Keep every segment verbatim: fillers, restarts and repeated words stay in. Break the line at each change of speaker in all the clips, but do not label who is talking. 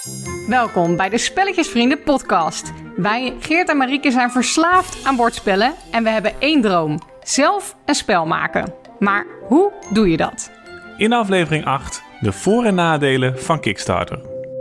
Welkom bij de Spelletjesvrienden podcast. Wij, Geert en Marieke, zijn verslaafd aan bordspellen en we hebben één droom. Zelf een spel maken. Maar hoe doe je dat?
In aflevering acht, de voor- en nadelen van Kickstarter.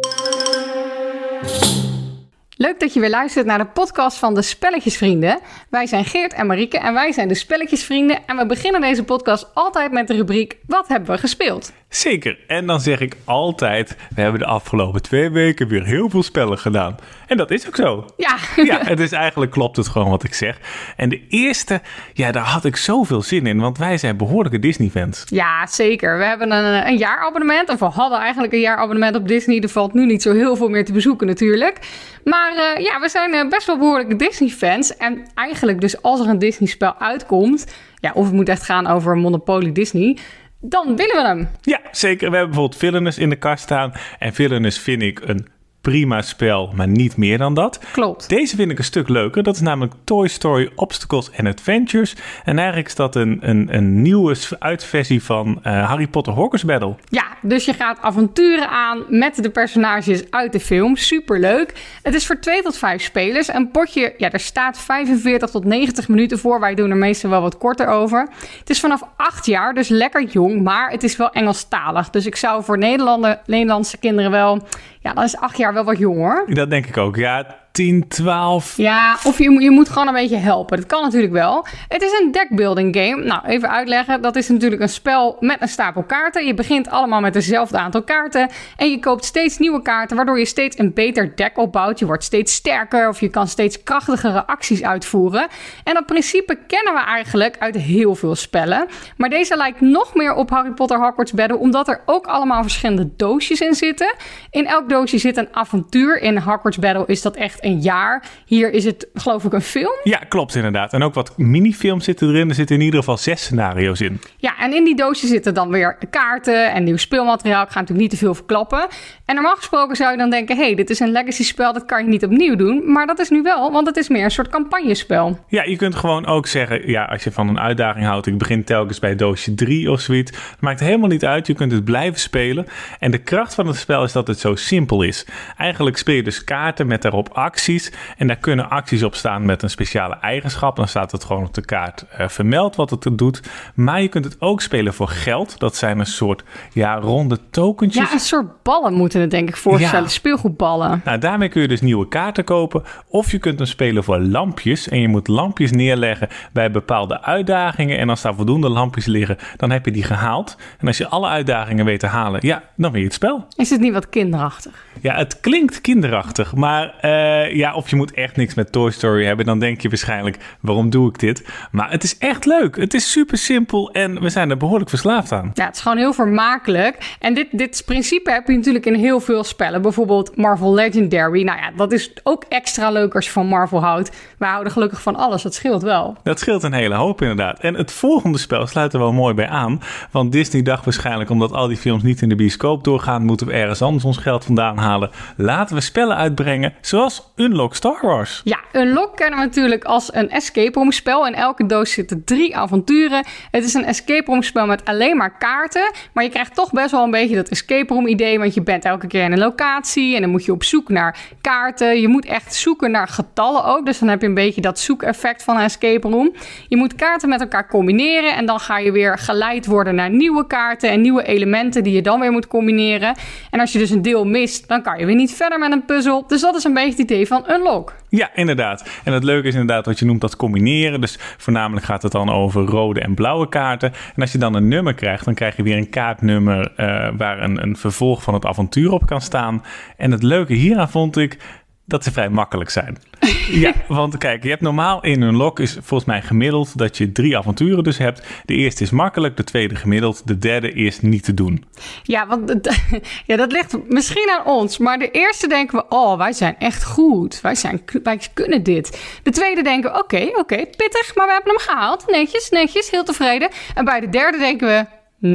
Leuk dat je weer luistert naar de podcast van de Spelletjesvrienden. Wij zijn Geert en Marieke en wij zijn de Spelletjesvrienden. En we beginnen deze podcast altijd met de rubriek Wat hebben we gespeeld?
Zeker, en dan zeg ik altijd, we hebben de afgelopen twee weken weer heel veel spellen gedaan. En dat is ook zo.
Ja.
Ja, het is eigenlijk klopt het gewoon wat ik zeg. En de eerste, ja, daar had ik zoveel zin in, want wij zijn behoorlijke Disney-fans.
Ja, zeker. We hebben een, een jaarabonnement, of we hadden eigenlijk een jaarabonnement op Disney. Er valt nu niet zo heel veel meer te bezoeken natuurlijk. Maar uh, ja, we zijn uh, best wel behoorlijke Disney-fans. En eigenlijk dus als er een Disney-spel uitkomt, ja, of het moet echt gaan over Monopoly Disney, dan willen we hem.
Ja, zeker. We hebben bijvoorbeeld Villainous in de kast staan. En Villainous vind ik een prima spel, maar niet meer dan dat.
Klopt.
Deze vind ik een stuk leuker. Dat is namelijk Toy Story Obstacles and Adventures. En eigenlijk is dat een, een, een nieuwe uitversie van uh, Harry Potter Hogwarts Battle.
Ja, dus je gaat avonturen aan met de personages uit de film. Superleuk. Het is voor twee tot vijf spelers. Een potje, ja, er staat vijfenveertig tot negentig minuten voor. Wij doen er meestal wel wat korter over. Het is vanaf acht jaar, dus lekker jong. Maar het is wel Engelstalig. Dus ik zou voor Nederlanden, Nederlandse kinderen wel, ja, dan is acht jaar wel wat jong, hoor.
Dat denk ik ook. Ja, tien, twaalf.
Ja, of je, je moet gewoon een beetje helpen. Dat kan natuurlijk wel. Het is een deckbuilding game. Nou, even uitleggen. Dat is natuurlijk een spel met een stapel kaarten. Je begint allemaal met hetzelfde aantal kaarten. En je koopt steeds nieuwe kaarten, waardoor je steeds een beter deck opbouwt. Je wordt steeds sterker of je kan steeds krachtigere acties uitvoeren. En dat principe kennen we eigenlijk uit heel veel spellen. Maar deze lijkt nog meer op Harry Potter Hogwarts Battle, omdat er ook allemaal verschillende doosjes in zitten. In elk doosje zit een avontuur. In Hogwarts Battle is dat echt een jaar. Hier is het, geloof ik, een film.
Ja, klopt inderdaad. En ook wat minifilms zitten erin. Er zitten in ieder geval zes scenario's in.
Ja, en in die doosjes zitten dan weer kaarten en nieuw speelmateriaal. Ik ga natuurlijk niet te veel verklappen. En normaal gesproken zou je dan denken, hey, dit is een legacy spel, dat kan je niet opnieuw doen. Maar dat is nu wel, want het is meer een soort campagnespel.
Ja, je kunt gewoon ook zeggen, ja, als je van een uitdaging houdt, ik begin telkens bij doosje drie of zoiets. Het maakt helemaal niet uit, je kunt het blijven spelen. En de kracht van het spel is dat het zo simpel is. Eigenlijk speel je dus kaarten met daarop acties. En daar kunnen acties op staan met een speciale eigenschap. Dan staat het gewoon op de kaart uh, vermeld wat het doet. Maar je kunt het ook spelen voor geld. Dat zijn een soort, ja, ronde tokentjes.
Ja, een soort ballen moeten het denk ik voorstellen. Ja. Speelgoedballen.
Nou, daarmee kun je dus nieuwe kaarten kopen. Of je kunt hem spelen voor lampjes. En je moet lampjes neerleggen bij bepaalde uitdagingen. En als daar voldoende lampjes liggen, dan heb je die gehaald. En als je alle uitdagingen weet te halen, ja, dan win je het spel.
Is het niet wat kinderachtig?
Ja, het klinkt kinderachtig. Maar uh, ja, of je moet echt niks met Toy Story hebben, dan denk je waarschijnlijk, waarom doe ik dit? Maar het is echt leuk. Het is super simpel en we zijn er behoorlijk verslaafd aan.
Ja, het is gewoon heel vermakelijk. En dit, dit principe heb je natuurlijk in heel veel spellen. Bijvoorbeeld Marvel Legendary. Nou ja, dat is ook extra leuk als je van Marvel houdt. Wij houden gelukkig van alles. Dat scheelt wel.
Dat scheelt een hele hoop inderdaad. En het volgende spel sluit er wel mooi bij aan. Want Disney dacht waarschijnlijk, omdat al die films niet in de bioscoop doorgaan, moeten we ergens anders ons geld vandaan halen. Laten we spellen uitbrengen zoals Unlock Star Wars.
Ja, Unlock kennen we natuurlijk als een escape room spel. In elke doos zitten drie avonturen. Het is een escape room spel met alleen maar kaarten. Maar je krijgt toch best wel een beetje dat escape room idee. Want je bent elke keer in een locatie en dan moet je op zoek naar kaarten. Je moet echt zoeken naar getallen ook. Dus dan heb je een beetje dat zoekeffect van een escape room. Je moet kaarten met elkaar combineren. En dan ga je weer geleid worden naar nieuwe kaarten en nieuwe elementen die je dan weer moet combineren. En als je dus een deel mist, dan kan je weer niet verder met een puzzel. Dus dat is een beetje het idee van Unlock.
Ja, inderdaad. En het leuke is inderdaad wat je noemt dat combineren. Dus voornamelijk gaat het dan over rode en blauwe kaarten. En als je dan een nummer krijgt, dan krijg je weer een kaartnummer uh, waar een, een vervolg van het avontuur op kan staan. En het leuke hieraan vond ik dat ze vrij makkelijk zijn. Ja, want kijk, je hebt normaal in Unlock is volgens mij gemiddeld dat je drie avonturen dus hebt. De eerste is makkelijk, de tweede gemiddeld, de derde is niet te doen.
Ja, want ja, dat ligt misschien aan ons. Maar de eerste denken we, oh, wij zijn echt goed. Wij, zijn, wij kunnen dit. De tweede denken we, oké, okay, oké, okay, pittig, maar we hebben hem gehaald. Netjes, netjes, heel tevreden. En bij de derde denken we,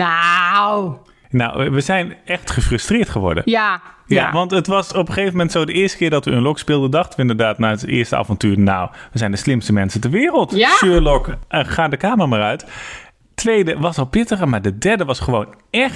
nou...
Nou, we zijn echt gefrustreerd geworden.
Ja,
Ja,
ja,
want het was op een gegeven moment zo de eerste keer dat we Unlock speelden, dachten we inderdaad na het eerste avontuur, nou, we zijn de slimste mensen ter wereld.
Ja.
Sherlock, uh, ga de kamer maar uit. Tweede was al pittiger, maar de derde was gewoon echt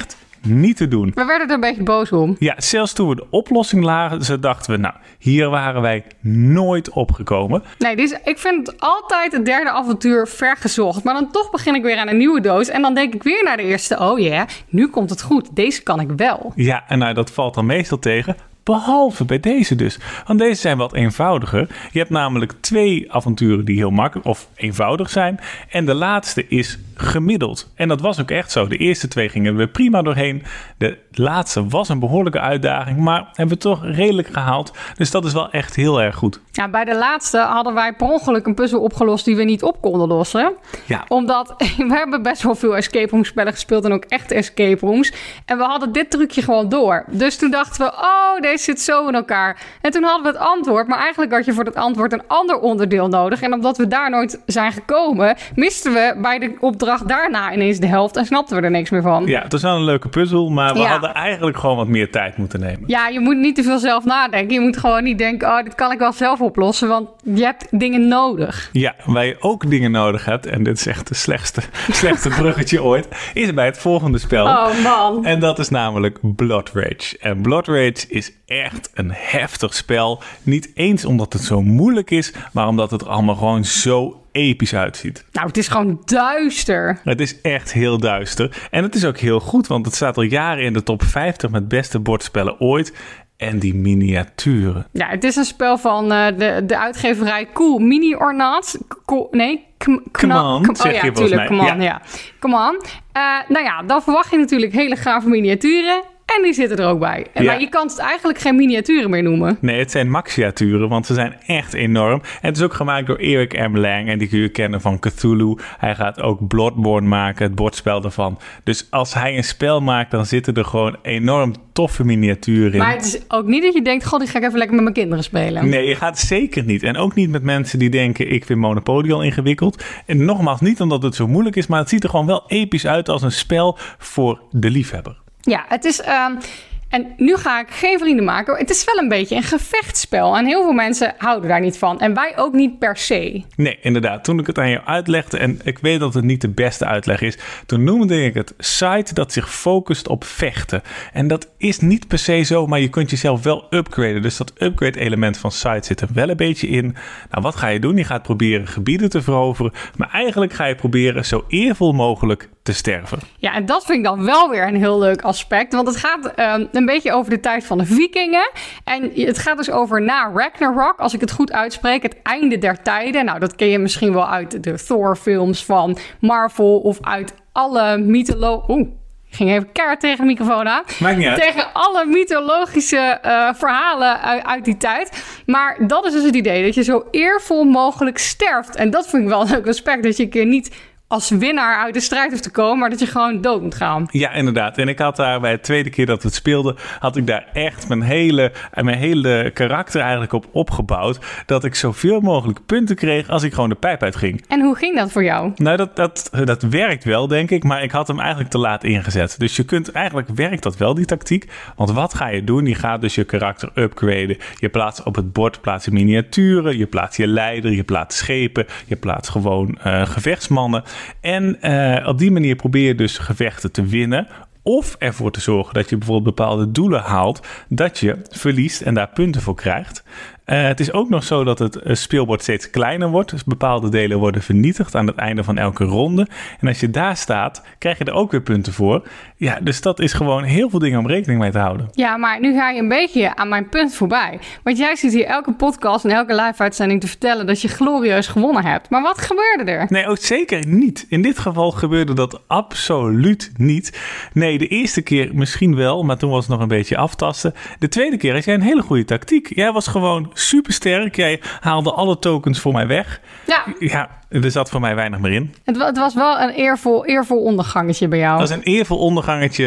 niet te doen.
We werden er een beetje boos om.
Ja, zelfs toen we de oplossing lazen, dachten we, nou, hier waren wij nooit opgekomen.
Nee, dus ik vind het altijd het derde avontuur vergezocht. Maar dan toch begin ik weer aan een nieuwe doos. En dan denk ik weer naar de eerste. Oh ja, yeah, nu komt het goed. Deze kan ik wel.
Ja, en nou, dat valt dan meestal tegen. Behalve bij deze dus. Want deze zijn wat eenvoudiger. Je hebt namelijk twee avonturen die heel makkelijk of eenvoudig zijn. En de laatste is gemiddeld. En dat was ook echt zo. De eerste twee gingen we prima doorheen. De laatste was een behoorlijke uitdaging. Maar hebben we toch redelijk gehaald. Dus dat is wel echt heel erg goed.
Ja, bij de laatste hadden wij per ongeluk een puzzel opgelost die we niet op konden lossen.
Ja.
Omdat we hebben best wel veel escape room spellen gespeeld. En ook echte escape rooms. En we hadden dit trucje gewoon door. Dus toen dachten we, oh, deze zit zo in elkaar. En toen hadden we het antwoord. Maar eigenlijk had je voor het antwoord een ander onderdeel nodig. En omdat we daar nooit zijn gekomen, misten we bij de opdracht daarna ineens de helft. En snapten we er niks meer van.
Ja, het was wel een leuke puzzel. Maar we
ja.
hadden eigenlijk gewoon wat meer tijd moeten nemen.
Ja, je moet niet te veel zelf nadenken. Je moet gewoon niet denken, oh, dit kan ik wel zelf oplossen. Want je hebt dingen nodig.
Ja, waar je ook dingen nodig hebt. En dit is echt de slechtste, slechtste bruggetje ooit. Is bij het volgende spel.
Oh man.
En dat is namelijk Blood Rage. En Blood Rage is echt een heftig spel. Niet eens omdat het zo moeilijk is, maar omdat het er allemaal gewoon zo episch uitziet.
Nou, het is gewoon duister.
Het is echt heel duister. En het is ook heel goed, want het staat al jaren in de top vijftig met beste bordspellen ooit. En die miniaturen.
Ja, het is een spel van uh, de, de uitgeverij Cool Mini Ornats. Cool, nee,
Command,
com,
zeg
oh, ja,
je volgens mij.
Command, ja.
ja.
Command. Uh, nou ja, dan verwacht je natuurlijk hele gave miniaturen. En die zitten er ook bij. En
Ja.
Maar je kan het eigenlijk geen miniaturen meer noemen.
Nee, het zijn maxiaturen, want ze zijn echt enorm. En het is ook gemaakt door Eric M. Lang. En die kun je kennen van Cthulhu. Hij gaat ook Bloodborne maken, het bordspel daarvan. Dus als hij een spel maakt, dan zitten er gewoon enorm toffe miniaturen in.
Maar het is ook niet dat je denkt, god, die ga ik even lekker met mijn kinderen spelen.
Nee, je gaat zeker niet. En ook niet met mensen die denken, ik vind Monopoly al ingewikkeld. En nogmaals, niet omdat het zo moeilijk is, maar het ziet er gewoon wel episch uit als een spel voor de liefhebber.
Ja, het is... Uh, en nu ga ik geen vrienden maken. Het is wel een beetje een gevechtsspel. En heel veel mensen houden daar niet van. En wij ook niet per se.
Nee, inderdaad. Toen ik het aan jou uitlegde, en ik weet dat het niet de beste uitleg is, toen noemde ik het site dat zich focust op vechten. En dat is niet per se zo, maar je kunt jezelf wel upgraden. Dus dat upgrade element van site zit er wel een beetje in. Nou, wat ga je doen? Je gaat proberen gebieden te veroveren. Maar eigenlijk ga je proberen zo eervol mogelijk te sterven.
Ja, en dat vind ik dan wel weer een heel leuk aspect. Want het gaat um, een beetje over de tijd van de vikingen. En het gaat dus over na Ragnarok, als ik het goed uitspreek, het einde der tijden. Nou, dat ken je misschien wel uit de Thor-films van Marvel of uit alle mytholo... Oeh. Ik ging even keihard tegen de microfoon aan.
Maakt niet uit.
Tegen alle mythologische uh, verhalen uit, uit die tijd. Maar dat is dus het idee, dat je zo eervol mogelijk sterft. En dat vind ik wel een leuk aspect, dat je een keer niet als winnaar uit de strijd hoeft te komen, maar dat je gewoon dood moet gaan.
Ja, inderdaad. En ik had daar bij de tweede keer dat we het speelden, had ik daar echt mijn hele, mijn hele karakter eigenlijk op opgebouwd, dat ik zoveel mogelijk punten kreeg als ik gewoon de pijp uitging.
En hoe ging dat voor jou?
Nou, dat, dat, dat werkt wel, denk ik, maar ik had hem eigenlijk te laat ingezet. Dus je kunt, eigenlijk werkt dat wel, die tactiek. Want wat ga je doen? Je gaat dus je karakter upgraden. Je plaatst op het bord plaats je miniaturen, je plaatst je leider, je plaatst schepen, je plaatst gewoon uh, gevechtsmannen. En uh, op die manier probeer je dus gevechten te winnen. Of ervoor te zorgen dat je bijvoorbeeld bepaalde doelen haalt, dat je verliest en daar punten voor krijgt. Uh, het is ook nog zo dat het speelbord steeds kleiner wordt. Dus bepaalde delen worden vernietigd aan het einde van elke ronde. En als je daar staat, krijg je er ook weer punten voor. Ja, dus dat is gewoon heel veel dingen om rekening mee te houden.
Ja, maar nu ga je een beetje aan mijn punt voorbij. Want jij zit hier elke podcast en elke live-uitzending te vertellen dat je glorieus gewonnen hebt. Maar wat gebeurde er?
Nee, ook zeker niet. In dit geval gebeurde dat absoluut niet. Nee, de eerste keer misschien wel, maar toen was het nog een beetje aftasten. De tweede keer had jij een hele goede tactiek. Jij was gewoon supersterk. Jij haalde alle tokens voor mij weg.
Ja.
Ja, er zat voor mij weinig meer in.
Het, het was wel een eervol, eervol ondergangetje bij jou.
Het was een eervol ondergangetje.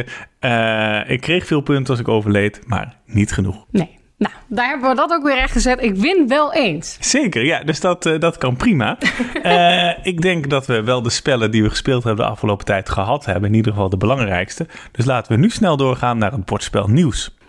Uh, ik kreeg veel punten als ik overleed, maar niet genoeg.
Nee. Nou, daar hebben we dat ook weer rechtgezet. Ik win wel eens.
Zeker, ja. Dus dat, uh, dat kan prima. uh, ik denk dat we wel de spellen die we gespeeld hebben de afgelopen tijd gehad hebben. In ieder geval de belangrijkste. Dus laten we nu snel doorgaan naar het bordspel nieuws.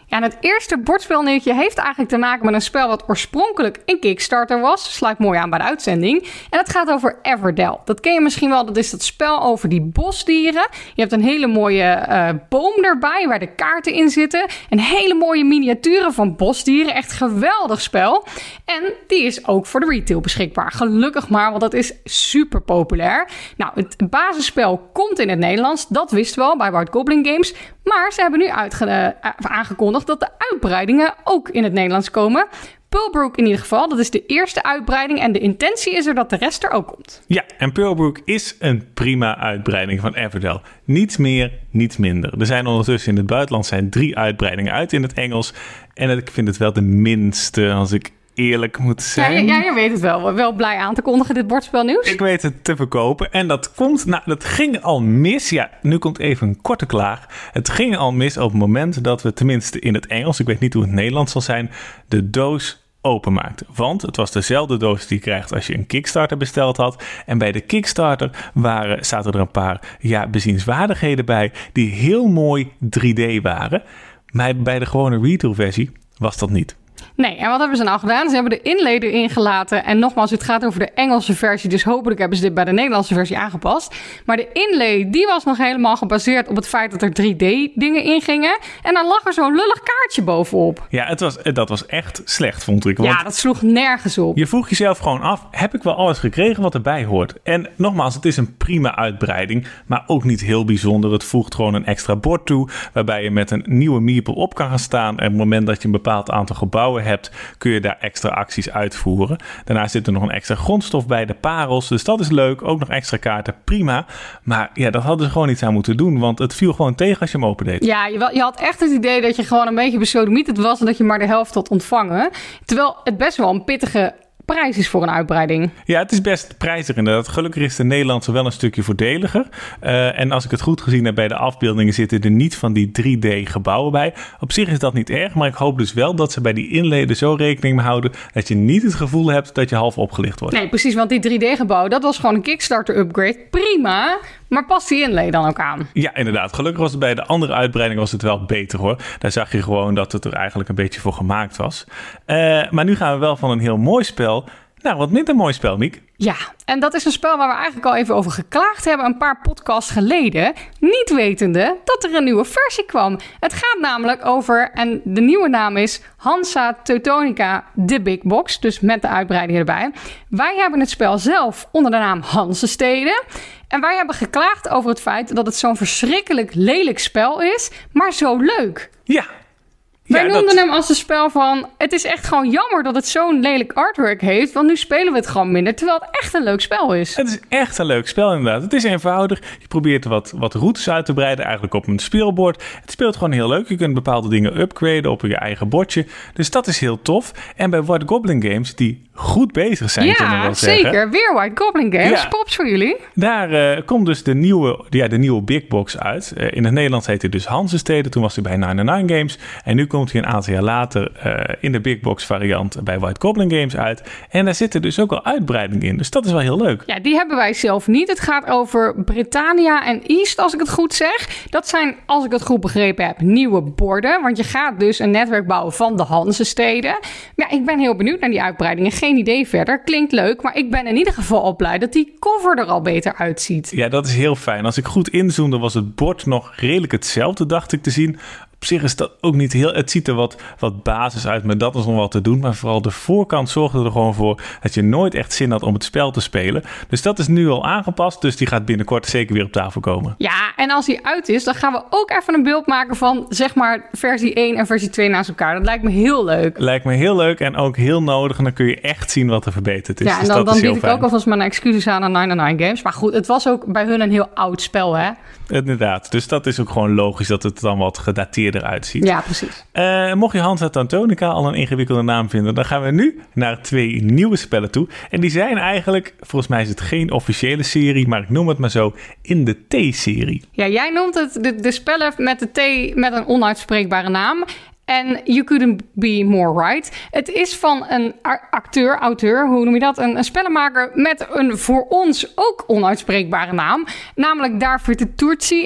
Ja, en het eerste bordspelnieuwtje heeft eigenlijk te maken met een spel wat oorspronkelijk een Kickstarter was. Sluit mooi aan bij de uitzending. En het gaat over Everdell. Dat ken je misschien wel, dat is dat spel over die bosdieren. Je hebt een hele mooie uh, boom erbij waar de kaarten in zitten. Een hele mooie miniaturen van bosdieren. Echt geweldig spel. En die is ook voor de retail beschikbaar. Gelukkig maar, want dat is super populair. Nou, het basisspel komt in het Nederlands. Dat wisten we al bij White Goblin Games. Maar ze hebben nu uitge- uh, aangekondigd dat de uitbreidingen ook in het Nederlands komen. Pearlbrook in ieder geval, dat is de eerste uitbreiding. En de intentie is er dat de rest er ook komt.
Ja, en Pearlbrook is een prima uitbreiding van Everdell. Niets meer, niets minder. Er zijn ondertussen in het buitenland zijn drie uitbreidingen uit in het Engels. En ik vind het wel de minste, als ik eerlijk moet zijn.
Ja, ja, je weet het wel. Wel blij aan te kondigen, dit bordspelnieuws.
Ik weet het te verkopen. En dat komt, nou, dat ging al mis. Ja, nu komt even een korte klaag. Het ging al mis op het moment dat we, tenminste in het Engels, ik weet niet hoe het Nederlands zal zijn, de doos openmaakten. Want het was dezelfde doos die je krijgt als je een Kickstarter besteld had. En bij de Kickstarter waren, zaten er een paar ja, bezienswaardigheden bij die heel mooi drie D waren. Maar bij de gewone retail versie was dat niet.
Nee, en wat hebben ze nou gedaan? Ze hebben de inlay erin gelaten. En nogmaals, het gaat over de Engelse versie. Dus hopelijk hebben ze dit bij de Nederlandse versie aangepast. Maar de inlay, die was nog helemaal gebaseerd op het feit dat er drie D-dingen in gingen. En dan lag er zo'n lullig kaartje bovenop.
Ja, het was, dat was echt slecht, vond ik. Want
ja, dat sloeg nergens op.
Je vroeg jezelf gewoon af, heb ik wel alles gekregen wat erbij hoort? En nogmaals, het is een prima uitbreiding, maar ook niet heel bijzonder. Het voegt gewoon een extra bord toe, waarbij je met een nieuwe meeple op kan gaan staan. En op het moment dat je een bepaald aantal gebouwen hebt, kun je daar extra acties uitvoeren. Daarna zit er nog een extra grondstof bij, de parels. Dus dat is leuk. Ook nog extra kaarten, prima. Maar ja, dat hadden ze gewoon iets aan moeten doen, want het viel gewoon tegen als je hem opendeed.
Ja, je, je had echt het idee dat je gewoon een beetje besodemieterd was en dat je maar de helft had ontvangen. Terwijl het best wel een pittige prijs is voor een uitbreiding.
Ja, het is best prijzig inderdaad. Gelukkig is de Nederlandse wel een stukje voordeliger. Uh, en als ik het goed gezien heb bij de afbeeldingen zitten er niet van die drie D gebouwen bij. Op zich is dat niet erg, maar ik hoop dus wel dat ze bij die inleden zo rekening mee houden dat je niet het gevoel hebt dat je half opgelicht wordt.
Nee, precies, want die drie D gebouw, dat was gewoon een Kickstarter upgrade. Prima, maar past die inlay dan ook aan?
Ja, inderdaad. Gelukkig was het bij de andere uitbreiding was het wel beter hoor. Daar zag je gewoon dat het er eigenlijk een beetje voor gemaakt was. Uh, maar nu gaan we wel van een heel mooi spel naar wat minder mooi spel, Miek.
Ja, en dat is een spel waar we eigenlijk al even over geklaagd hebben een paar podcasts geleden. Niet wetende dat er een nieuwe versie kwam. Het gaat namelijk over, en de nieuwe naam is Hansa Teutonica The Big Box. Dus met de uitbreiding erbij. Wij hebben het spel zelf onder de naam Hansesteden. En wij hebben geklaagd over het feit dat het zo'n verschrikkelijk lelijk spel is, maar zo leuk.
Ja.
Wij
ja,
noemden
dat...
hem als een spel van, het is echt gewoon jammer dat het zo'n lelijk artwork heeft, want nu spelen we het gewoon minder, terwijl het echt een leuk spel is.
Het is echt een leuk spel inderdaad. Het is eenvoudig. Je probeert wat, wat routes uit te breiden, eigenlijk op een speelbord. Het speelt gewoon heel leuk. Je kunt bepaalde dingen upgraden op je eigen bordje. Dus dat is heel tof. En bij White Goblin Games, die goed bezig zijn,
ja,
kunnen we wel
zeker.
zeggen.
Weer White Goblin Games.
Ja.
Props voor jullie.
Daar uh, komt dus de nieuwe, ja, de nieuwe Big Box uit. Uh, in het Nederlands heet hij dus Hansesteden. Toen was hij bij negenennegentig Games. En nu komt hij een aantal jaar later uh, in de Big Box variant bij White Goblin Games uit. En daar zitten dus ook al uitbreidingen in. Dus dat is wel heel leuk.
Ja, die hebben wij zelf niet. Het gaat over Britannia en East, als ik het goed zeg. Dat zijn, als ik het goed begrepen heb, nieuwe borden. Want je gaat dus een netwerk bouwen van de Hansesteden. Ja, ik ben heel benieuwd naar die uitbreidingen. Geen idee verder. Klinkt leuk, maar ik ben in ieder geval al blij dat die cover er al beter uitziet.
Ja, dat is heel fijn. Als ik goed inzoomde was het bord nog redelijk hetzelfde, dacht ik te zien. Op zich is dat ook niet heel... Het ziet er wat, wat basis uit, maar dat is nog wel te doen. Maar vooral de voorkant zorgde er gewoon voor dat je nooit echt zin had om het spel te spelen. Dus dat is nu al aangepast, dus die gaat binnenkort zeker weer op tafel komen.
Ja, en als die uit is, dan gaan we ook even een beeld maken van, zeg maar, versie één en versie twee naast elkaar. Dat lijkt me heel leuk.
Lijkt me heel leuk en ook heel nodig. En dan kun je echt zien wat er verbeterd is.
Ja, en
dus
dan,
dat
dan
is
bied
heel
ik
fijn.
ook alvast mijn excuses aan aan negenennegentig Games. Maar goed, het was ook bij hun een heel oud spel, hè?
Inderdaad, dus dat is ook gewoon logisch dat het dan wat gedateerder uitziet.
Ja, precies.
Uh, mocht je Hansa Teutonica al een ingewikkelde naam vinden, dan gaan we nu naar twee nieuwe spellen toe. En die zijn eigenlijk, volgens mij is het geen officiële serie, maar ik noem het maar zo, in de T-serie.
Ja, jij noemt het de, de spellen met de T met een onuitspreekbare naam. En you couldn't be more right. Het is van een acteur, auteur, hoe noem je dat? Een, een spellenmaker met een voor ons ook onuitspreekbare naam. Namelijk David Turczi. Ik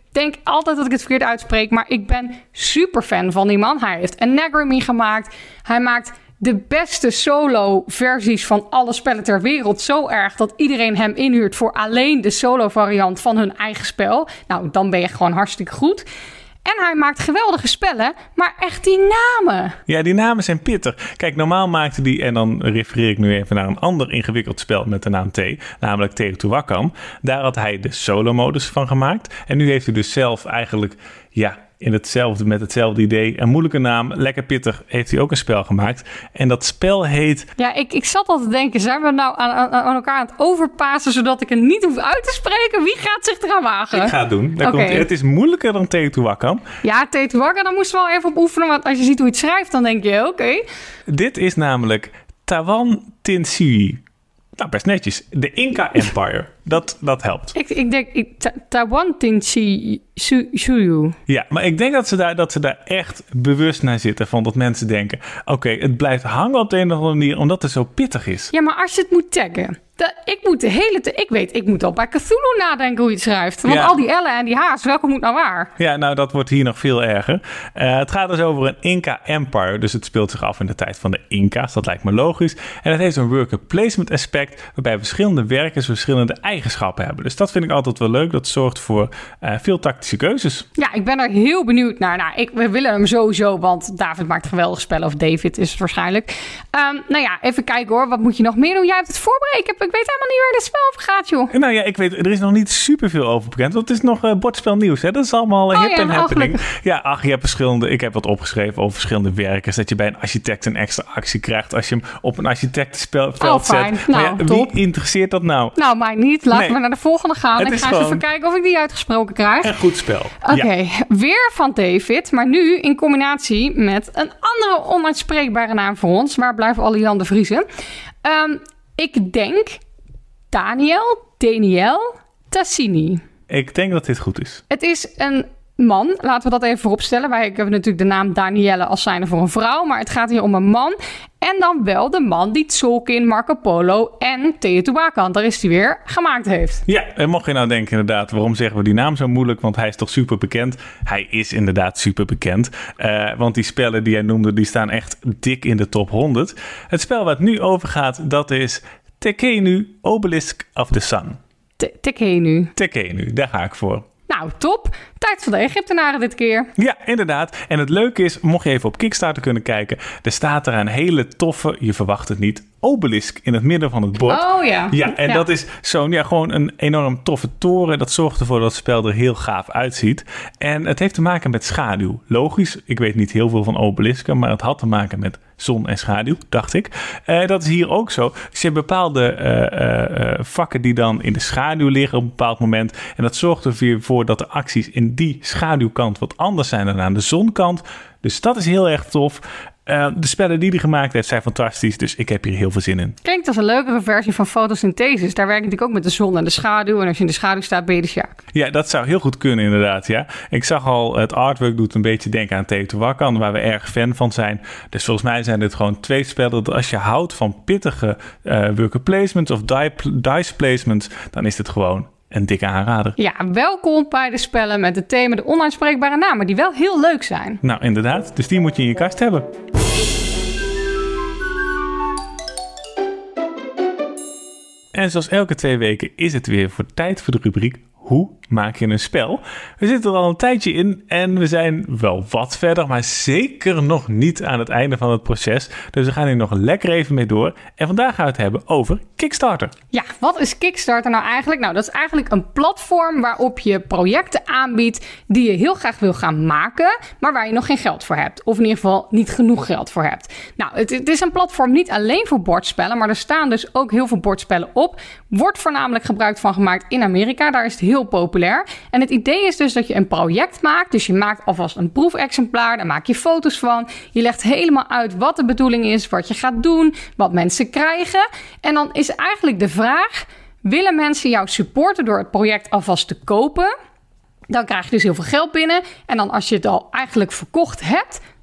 denk altijd dat ik het verkeerd uitspreek, maar ik ben super fan van die man. Hij heeft Anagramy gemaakt. Hij maakt de beste solo-versies van alle spellen ter wereld. Zo erg dat iedereen hem inhuurt voor alleen de solo-variant van hun eigen spel. Nou, dan ben je gewoon hartstikke goed. En hij maakt geweldige spellen, maar echt die namen.
Ja, die namen zijn pittig. Kijk, normaal maakte die, en dan refereer ik nu even naar een ander ingewikkeld spel met de naam T, namelijk Teotihuacan. Daar had hij de solo-modus van gemaakt. En nu heeft hij dus zelf eigenlijk, ja, in hetzelfde, met hetzelfde idee, een moeilijke naam, lekker pittig, heeft hij ook een spel gemaakt. En dat spel heet...
Ja, ik, ik zat al te denken, zijn we nou aan, aan, aan elkaar aan het overpassen, zodat ik het niet hoef uit te spreken? Wie gaat zich eraan wagen?
Ik ga het doen. Daar
Okay.
komt, het is moeilijker dan Teotihuacan.
Ja, Teotihuacan, daar moesten we wel even op oefenen, want als je ziet hoe je het schrijft, dan denk je, oké. Okay.
Dit is namelijk Tawantinsuyu. Nou, best netjes. De Inca Empire. Dat, dat helpt.
Ik, ik denk, ik, Tawantinsuyu.
Ja, maar ik denk dat ze, daar, dat ze daar echt bewust naar zitten. Van dat mensen denken, oké, okay, het blijft hangen op de een of andere manier, omdat het zo pittig is.
Ja, maar als je het moet taggen. De, ik moet de hele... Te, ik weet, ik moet al bij Cthulhu nadenken hoe je het schrijft. Want
ja.
al die L'en en die H's, welke moet nou waar?
Ja, nou, dat wordt hier nog veel erger. Uh, het gaat dus over een Inca Empire. Dus het speelt zich af in de tijd van de Inca's. Dat lijkt me logisch. En het heeft een worker placement aspect, waarbij verschillende werkers verschillende eigenschappen hebben. Dus dat vind ik altijd wel leuk. Dat zorgt voor uh, veel tactische keuzes.
Ja, ik ben er heel benieuwd naar. Nou, ik, we willen hem sowieso, want David maakt geweldig spellen. Of David is het waarschijnlijk. Um, nou ja, even kijken hoor. Wat moet je nog meer doen? Jij hebt het voorbereid. Ik, heb, ik weet helemaal niet waar dit spel over gaat, joh.
Nou ja, ik weet, er is nog niet superveel over bekend. Want het is nog uh, bordspel nieuws, hè. Dat is allemaal uh,
oh,
hip
ja,
en happening.
Oh,
ja, ach, je hebt verschillende... Ik heb wat opgeschreven over verschillende werkers. Dat je bij een architect een extra actie krijgt als je hem op een architectenveld
oh,
zet.
Fijn.
Maar
nou,
ja,
top.
Wie interesseert dat nou?
Nou, mij niet. Laten
nee.
we naar de volgende gaan. Ik ga gewoon... even kijken of ik die uitgesproken krijg.
Een goed spel.
Oké, okay. ja. Weer van David, maar nu in combinatie met een andere onuitspreekbare naam voor ons. Waar blijven alle Jan de Vriezen? Um, ik denk Daniel, Daniel Tassini.
Ik denk dat dit goed is.
Het is een man, laten we dat even vooropstellen. Wij hebben natuurlijk de naam Danielle als zijnde voor een vrouw, maar het gaat hier om een man. En dan wel de man die Tzolk'in, Marco Polo en Teotihuacan, daar is hij weer, gemaakt heeft.
Ja, en mocht je nou denken inderdaad, waarom zeggen we die naam zo moeilijk? Want hij is toch super bekend? Hij is inderdaad super bekend. Uh, want die spellen die hij noemde, die staan echt dik in de top honderd. Het spel waar het nu over gaat, dat is Tekhenu Obelisk of the Sun.
Tekhenu.
Tekhenu, daar ga ik voor.
Nou, top. Tijd voor de Egyptenaren dit keer.
Ja, inderdaad. En het leuke is, mocht je even op Kickstarter kunnen kijken, er staat er een hele toffe, je verwacht het niet, obelisk in het midden van het bord.
Oh ja.
Ja, en ja. dat is zo'n, ja, gewoon een enorm toffe toren. Dat zorgt ervoor dat het spel er heel gaaf uitziet. En het heeft te maken met schaduw. Logisch, ik weet niet heel veel van obelisken, maar het had te maken met zon en schaduw, dacht ik. Uh, dat is hier ook zo. Dus je hebt bepaalde uh, uh, vakken die dan in de schaduw liggen op een bepaald moment. En dat zorgt ervoor dat de acties in die schaduwkant wat anders zijn dan aan de zonkant. Dus dat is heel erg tof. Uh, de spellen die hij gemaakt heeft zijn fantastisch, dus ik heb hier heel veel zin in.
Klinkt als een leukere versie van fotosynthesis. Daar werk ik natuurlijk ook met de zon en de schaduw. En als je in de schaduw staat, ben je de Sjaak.
Ja, dat zou heel goed kunnen inderdaad, ja. Ik zag al, het artwork doet een beetje denken aan Teotihuacan, waar we erg fan van zijn. Dus volgens mij zijn dit gewoon twee spellen dat als je houdt van pittige uh, worker placements of die, dice placements, dan is dit gewoon een dikke aanrader.
Ja, welkom bij de spellen met het thema de onuitspreekbare namen, die wel heel leuk zijn.
Nou, inderdaad. Dus die moet je in je kast hebben. En zoals elke twee weken is het weer voor tijd voor de rubriek Hoe maak je een spel? We zitten er al een tijdje in en we zijn wel wat verder, maar zeker nog niet aan het einde van het proces. Dus we gaan hier nog lekker even mee door. En vandaag gaan we het hebben over Kickstarter.
Ja, wat is Kickstarter nou eigenlijk? Nou, dat is eigenlijk een platform waarop je projecten aanbiedt die je heel graag wil gaan maken, maar waar je nog geen geld voor hebt. Of in ieder geval niet genoeg geld voor hebt. Nou, het, het is een platform niet alleen voor bordspellen, maar er staan dus ook heel veel bordspellen op. Wordt voornamelijk gebruik van gemaakt in Amerika. Daar is het heel populair. En het idee is dus dat je een project maakt. Dus je maakt alvast een proefexemplaar. Daar maak je foto's van. Je legt helemaal uit wat de bedoeling is. Wat je gaat doen. Wat mensen krijgen. En dan is eigenlijk de vraag: willen mensen jou supporten door het project alvast te kopen? Dan krijg je dus heel veel geld binnen. En dan als je het al eigenlijk verkocht hebt,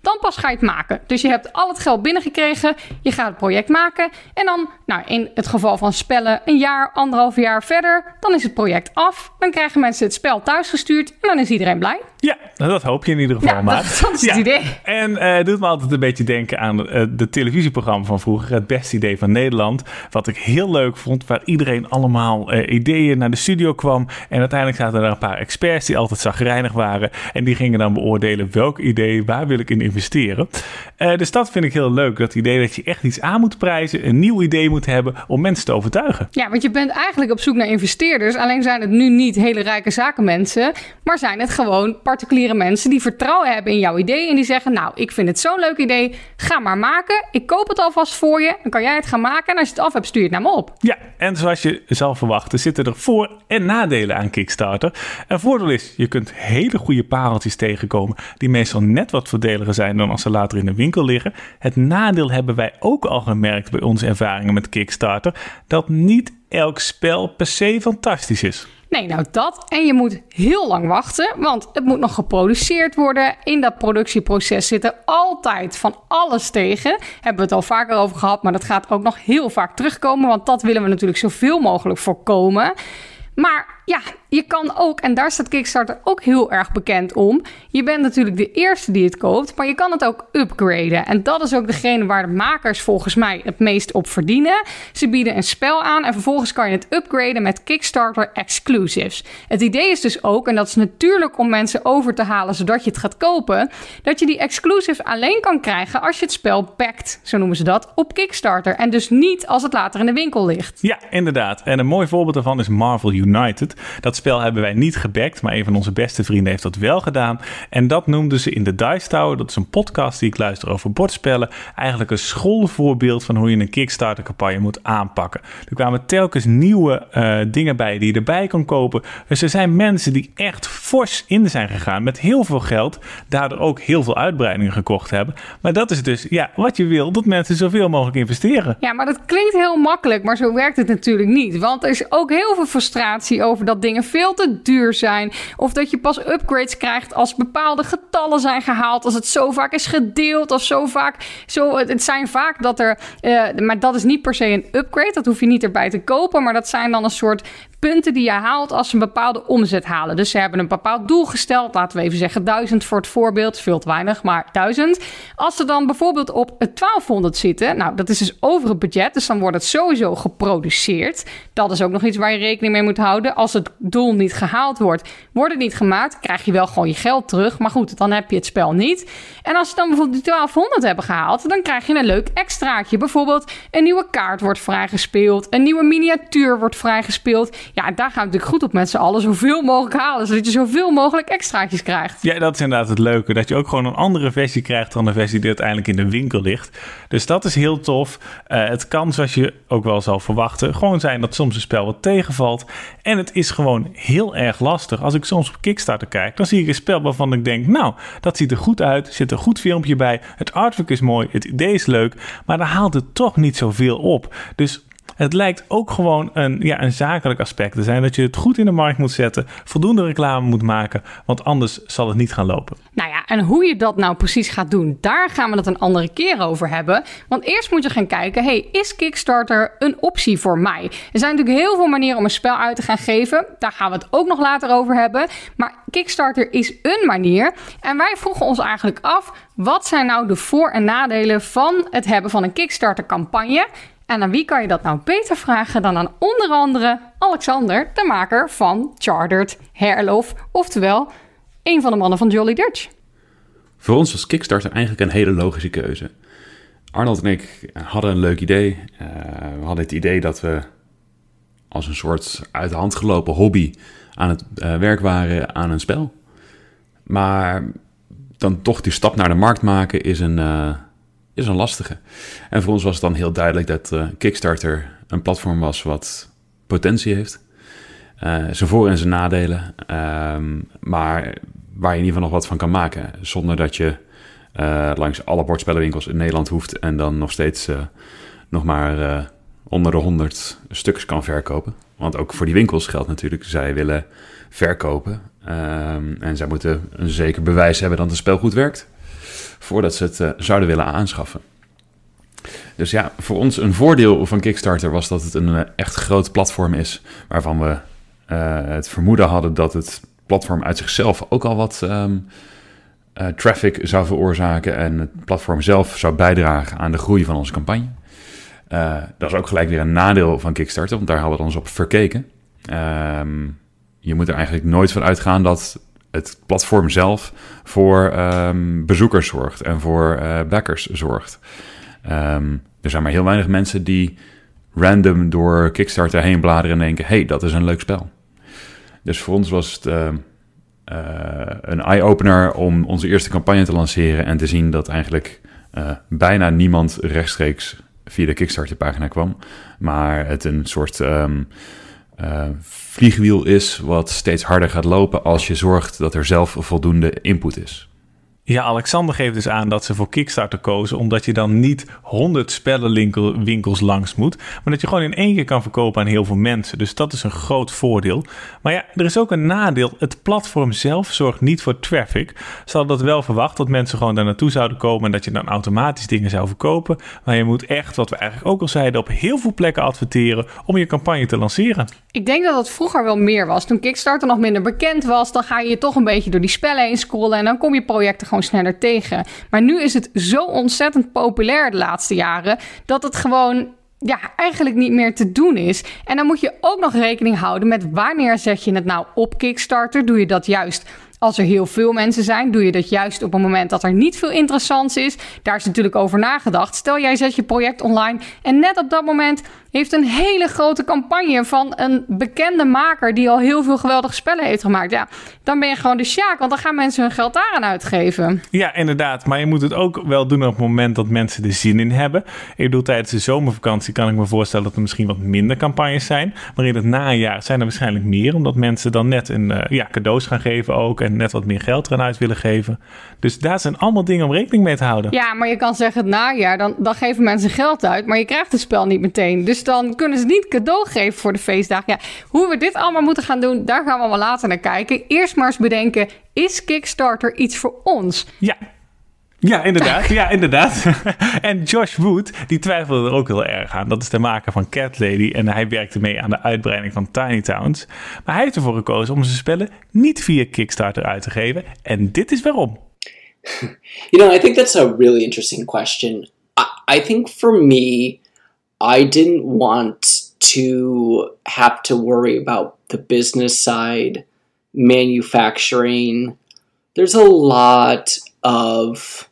dan pas ga je het maken. Dus je hebt al het geld binnengekregen, je gaat het project maken en dan, nou, in het geval van spellen, een jaar, anderhalf jaar verder, dan is het project af. Dan krijgen mensen het spel thuisgestuurd en dan is iedereen blij.
Ja, dat hoop je in ieder geval
ja,
maar.
Dat, dat is het
ja.
idee.
En uh, doet me altijd een beetje denken aan uh, de televisieprogramma van vroeger, Het Beste Idee van Nederland. Wat ik heel leuk vond, waar iedereen allemaal uh, ideeën naar de studio kwam. En uiteindelijk zaten er een paar experts die altijd chagrijnig waren. En die gingen dan beoordelen welk idee, waar wil ik in investeren. Uh, dus dat vind ik heel leuk, dat idee dat je echt iets aan moet prijzen, een nieuw idee moet hebben om mensen te overtuigen.
Ja, want je bent eigenlijk op zoek naar investeerders. Alleen zijn het nu niet hele rijke zakenmensen, maar zijn het gewoon particuliere mensen die vertrouwen hebben in jouw idee en die zeggen, nou, ik vind het zo'n leuk idee, ga maar maken. Ik koop het alvast voor je, dan kan jij het gaan maken en als je het af hebt, stuur je het naar me op.
Ja, en zoals je zal verwachten, zitten er voor- en nadelen aan Kickstarter. Een voordeel is, je kunt hele goede pareltjes tegenkomen die meestal net wat voordeliger zijn dan als ze later in de winkel liggen. Het nadeel hebben wij ook al gemerkt bij onze ervaringen met Kickstarter, dat niet elk spel per se fantastisch is.
Nee, nou dat. En je moet heel lang wachten, want het moet nog geproduceerd worden. In dat productieproces zit er altijd van alles tegen. Hebben we het al vaker over gehad, maar dat gaat ook nog heel vaak terugkomen, want dat willen we natuurlijk zoveel mogelijk voorkomen. Maar ja, je kan ook, en daar staat Kickstarter ook heel erg bekend om, je bent natuurlijk de eerste die het koopt, maar je kan het ook upgraden. En dat is ook degene waar de makers volgens mij het meest op verdienen. Ze bieden een spel aan en vervolgens kan je het upgraden met Kickstarter exclusives. Het idee is dus ook, en dat is natuurlijk om mensen over te halen zodat je het gaat kopen, dat je die exclusives alleen kan krijgen als je het spel backt, zo noemen ze dat, op Kickstarter. En dus niet als het later in de winkel ligt.
Ja, inderdaad. En een mooi voorbeeld daarvan is Marvel United. Dat spel hebben wij niet gebackt, maar een van onze beste vrienden heeft dat wel gedaan. En dat noemden ze in de Dice Tower, dat is een podcast die ik luister over bordspellen, eigenlijk een schoolvoorbeeld van hoe je een Kickstarter campagne moet aanpakken. Er kwamen telkens nieuwe uh, dingen bij die je erbij kon kopen. Dus er zijn mensen die echt fors in zijn gegaan met heel veel geld, daardoor ook heel veel uitbreidingen gekocht hebben. Maar dat is dus ja, wat je wil, dat mensen zoveel mogelijk investeren.
Ja, maar dat klinkt heel makkelijk, maar zo werkt het natuurlijk niet. Want er is ook heel veel frustratie over dat dingen veel te duur zijn. Of dat je pas upgrades krijgt als bepaalde getallen zijn gehaald. Als het zo vaak is gedeeld of zo vaak. Zo, het zijn vaak dat er... Uh, maar dat is niet per se een upgrade. Dat hoef je niet erbij te kopen. Maar dat zijn dan een soort punten die je haalt als ze een bepaalde omzet halen. Dus ze hebben een bepaald doel gesteld. Laten we even zeggen duizend voor het voorbeeld. Veel te weinig, maar duizend. Als ze dan bijvoorbeeld op twaalfhonderd zitten. Nou, dat is dus over het budget. Dus dan wordt het sowieso geproduceerd. Dat is ook nog iets waar je rekening mee moet houden. Als het doel niet gehaald wordt, wordt het niet gemaakt, krijg je wel gewoon je geld terug. Maar goed, dan heb je het spel niet. En als ze dan bijvoorbeeld die twaalfhonderd hebben gehaald, dan krijg je een leuk extraatje. Bijvoorbeeld een nieuwe kaart wordt vrijgespeeld. Een nieuwe miniatuur wordt vrijgespeeld. Ja, daar gaan we natuurlijk goed op met z'n allen zoveel mogelijk halen, zodat je zoveel mogelijk extraatjes krijgt.
Ja, dat is inderdaad het leuke. Dat je ook gewoon een andere versie krijgt dan de versie die uiteindelijk in de winkel ligt. Dus dat is heel tof. Uh, het kan, zoals je ook wel zal verwachten, gewoon zijn dat soms een spel wat tegenvalt. En het is gewoon heel erg lastig. Als ik soms op Kickstarter kijk, dan zie ik een spel waarvan ik denk, nou, dat ziet er goed uit. Er zit een goed filmpje bij. Het artwork is mooi. Het idee is leuk. Maar dan haalt het toch niet zoveel op. Dus het lijkt ook gewoon een, ja, een zakelijk aspect te zijn. Dat je het goed in de markt moet zetten. Voldoende reclame moet maken. Want anders zal het niet gaan lopen.
Nou ja, en hoe je dat nou precies gaat doen, daar gaan we het een andere keer over hebben. Want eerst moet je gaan kijken, hey, is Kickstarter een optie voor mij? Er zijn natuurlijk heel veel manieren om een spel uit te gaan geven. Daar gaan we het ook nog later over hebben. Maar Kickstarter is een manier. En wij vroegen ons eigenlijk af, wat zijn nou de voor- en nadelen van het hebben van een Kickstarter campagne? En aan wie kan je dat nou beter vragen dan aan onder andere Alexander, de maker van Chartered Hairloaf, oftewel een van de mannen van Jolly Dutch.
Voor ons was Kickstarter eigenlijk een hele logische keuze. Arnold en ik hadden een leuk idee. Uh, we hadden het idee dat we als een soort uit de hand gelopen hobby aan het uh, werk waren aan een spel. Maar dan toch die stap naar de markt maken is een... Uh, is een lastige. En voor ons was het dan heel duidelijk dat uh, Kickstarter een platform was wat potentie heeft. Uh, zijn voor- en zijn nadelen. Um, maar waar je in ieder geval nog wat van kan maken. Zonder dat je uh, langs alle bordspellenwinkels in Nederland hoeft en dan nog steeds uh, nog maar uh, onder de honderd stukjes kan verkopen. Want ook voor die winkels geldt natuurlijk, zij willen verkopen. Um, en zij moeten een zeker bewijs hebben dat het spel goed werkt. voordat ze het uh, zouden willen aanschaffen. Dus ja, voor ons een voordeel van Kickstarter was dat het een uh, echt groot platform is, waarvan we uh, het vermoeden hadden dat het platform uit zichzelf ook al wat um, uh, traffic zou veroorzaken en het platform zelf zou bijdragen aan de groei van onze campagne. Uh, dat is ook gelijk weer een nadeel van Kickstarter, want daar hadden we ons op verkeken. Um, je moet er eigenlijk nooit van uitgaan dat het platform zelf voor um, bezoekers zorgt en voor uh, backers zorgt. Um, er zijn maar heel weinig mensen die random door Kickstarter heen bladeren en denken, hey, dat is een leuk spel. Dus voor ons was het uh, uh, een eye-opener om onze eerste campagne te lanceren en te zien dat eigenlijk uh, bijna niemand rechtstreeks via de Kickstarter-pagina kwam, maar het een soort um, uh, vliegwiel is wat steeds harder gaat lopen als je zorgt dat er zelf voldoende input is.
Ja, Alexander geeft dus aan dat ze voor Kickstarter kozen, omdat je dan niet honderd spellenwinkels langs moet, maar dat je gewoon in één keer kan verkopen aan heel veel mensen. Dus dat is een groot voordeel. Maar ja, er is ook een nadeel. Het platform zelf zorgt niet voor traffic. Ze hadden dat wel verwacht, dat mensen gewoon daar naartoe zouden komen en dat je dan automatisch dingen zou verkopen. Maar je moet echt, wat we eigenlijk ook al zeiden, op heel veel plekken adverteren om je campagne te lanceren.
Ik denk dat dat vroeger wel meer was. Toen Kickstarter nog minder bekend was, dan ga je toch een beetje door die spellen heen scrollen en dan kom je projecten gewoon sneller tegen. Maar nu is het zo ontzettend populair de laatste jaren dat het gewoon ja, eigenlijk niet meer te doen is. En dan moet je ook nog rekening houden met wanneer zet je het nou op Kickstarter. Doe je dat juist als er heel veel mensen zijn? Doe je dat juist op een moment dat er niet veel interessants is? Daar is natuurlijk over nagedacht. Stel, jij zet je project online en net op dat moment heeft een hele grote campagne van een bekende maker die al heel veel geweldige spellen heeft gemaakt. Ja, dan ben je gewoon de sjaak, want dan gaan mensen hun geld daaraan uitgeven.
Ja, inderdaad. Maar je moet het ook wel doen op het moment dat mensen er zin in hebben. Ik bedoel, tijdens de zomervakantie kan ik me voorstellen dat er misschien wat minder campagnes zijn. Maar in het najaar zijn er waarschijnlijk meer, omdat mensen dan net een uh, ja, cadeaus gaan geven ook en net wat meer geld eraan uit willen geven. Dus daar zijn allemaal dingen om rekening mee te houden.
Ja, maar je kan zeggen het najaar, dan, dan geven mensen geld uit, maar je krijgt het spel niet meteen. Dus dan kunnen ze niet cadeau geven voor de feestdagen. Ja, hoe we dit allemaal moeten gaan doen, daar gaan we allemaal later naar kijken. Eerst maar eens bedenken, is Kickstarter iets voor ons?
Ja. Ja, inderdaad. Ja, inderdaad. En Josh Wood, die twijfelde er ook heel erg aan. Dat is de maker van Cat Lady en hij werkte mee aan de uitbreiding van Tiny Towns. Maar hij heeft ervoor gekozen om zijn spellen niet via Kickstarter uit te geven. En dit is waarom.
You know, I think that's a really interesting question. I, I think for me, I didn't want to have to worry about the business side, manufacturing. There's a lot of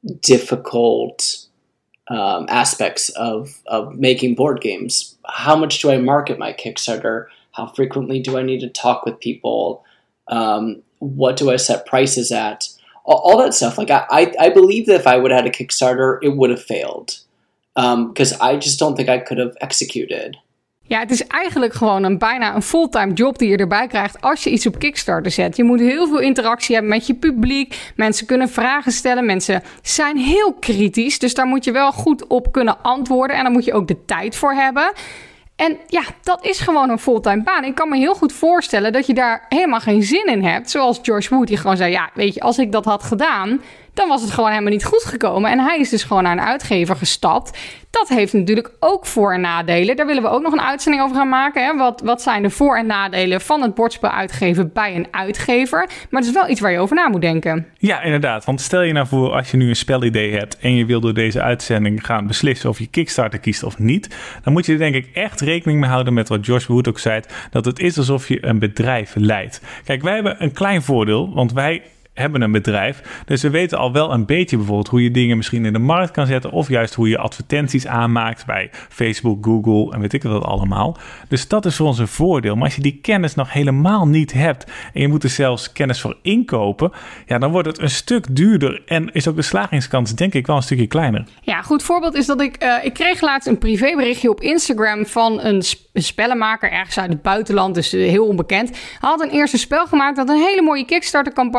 difficult um, aspects of, of making board games. How much do I market my Kickstarter? How frequently do I need to talk with people? Um, what do I set prices at? All, all that stuff. Like I, I, I believe that if I would have had a Kickstarter, it would have failed. Because um, I just don't think I could have executed.
Ja, het is eigenlijk gewoon een bijna een fulltime job die je erbij krijgt als je iets op Kickstarter zet. Je moet heel veel interactie hebben met je publiek. Mensen kunnen vragen stellen. Mensen zijn heel kritisch. Dus daar moet je wel goed op kunnen antwoorden. En daar moet je ook de tijd voor hebben. En ja, dat is gewoon een fulltime baan. Ik kan me heel goed voorstellen dat je daar helemaal geen zin in hebt. Zoals Josh Wood, die gewoon zei, ja, weet je, als ik dat had gedaan, dan was het gewoon helemaal niet goed gekomen. En hij is dus gewoon naar een uitgever gestapt. Dat heeft natuurlijk ook voor- en nadelen. Daar willen we ook nog een uitzending over gaan maken. Hè? Wat, wat zijn de voor- en nadelen van het bordspel uitgeven bij een uitgever? Maar het is wel iets waar je over na moet denken.
Ja, inderdaad. Want stel je nou voor, als je nu een spelidee hebt en je wil door deze uitzending gaan beslissen of je Kickstarter kiest of niet, dan moet je er denk ik echt rekening mee houden met wat Josh Wood ook zei, dat het is alsof je een bedrijf leidt. Kijk, wij hebben een klein voordeel, want wij hebben een bedrijf. Dus we weten al wel een beetje bijvoorbeeld hoe je dingen misschien in de markt kan zetten of juist hoe je advertenties aanmaakt bij Facebook, Google en weet ik wat allemaal. Dus dat is voor ons een voordeel. Maar als je die kennis nog helemaal niet hebt en je moet er zelfs kennis voor inkopen, ja, dan wordt het een stuk duurder en is ook de slagingskans denk ik wel een stukje kleiner.
Ja, een goed voorbeeld is dat ik, uh, ik kreeg laatst een privéberichtje op Instagram van een, sp- een spellenmaker ergens uit het buitenland, dus uh, heel onbekend. Hij had een eerste spel gemaakt, had een hele mooie Kickstarter campagne en hij vroeg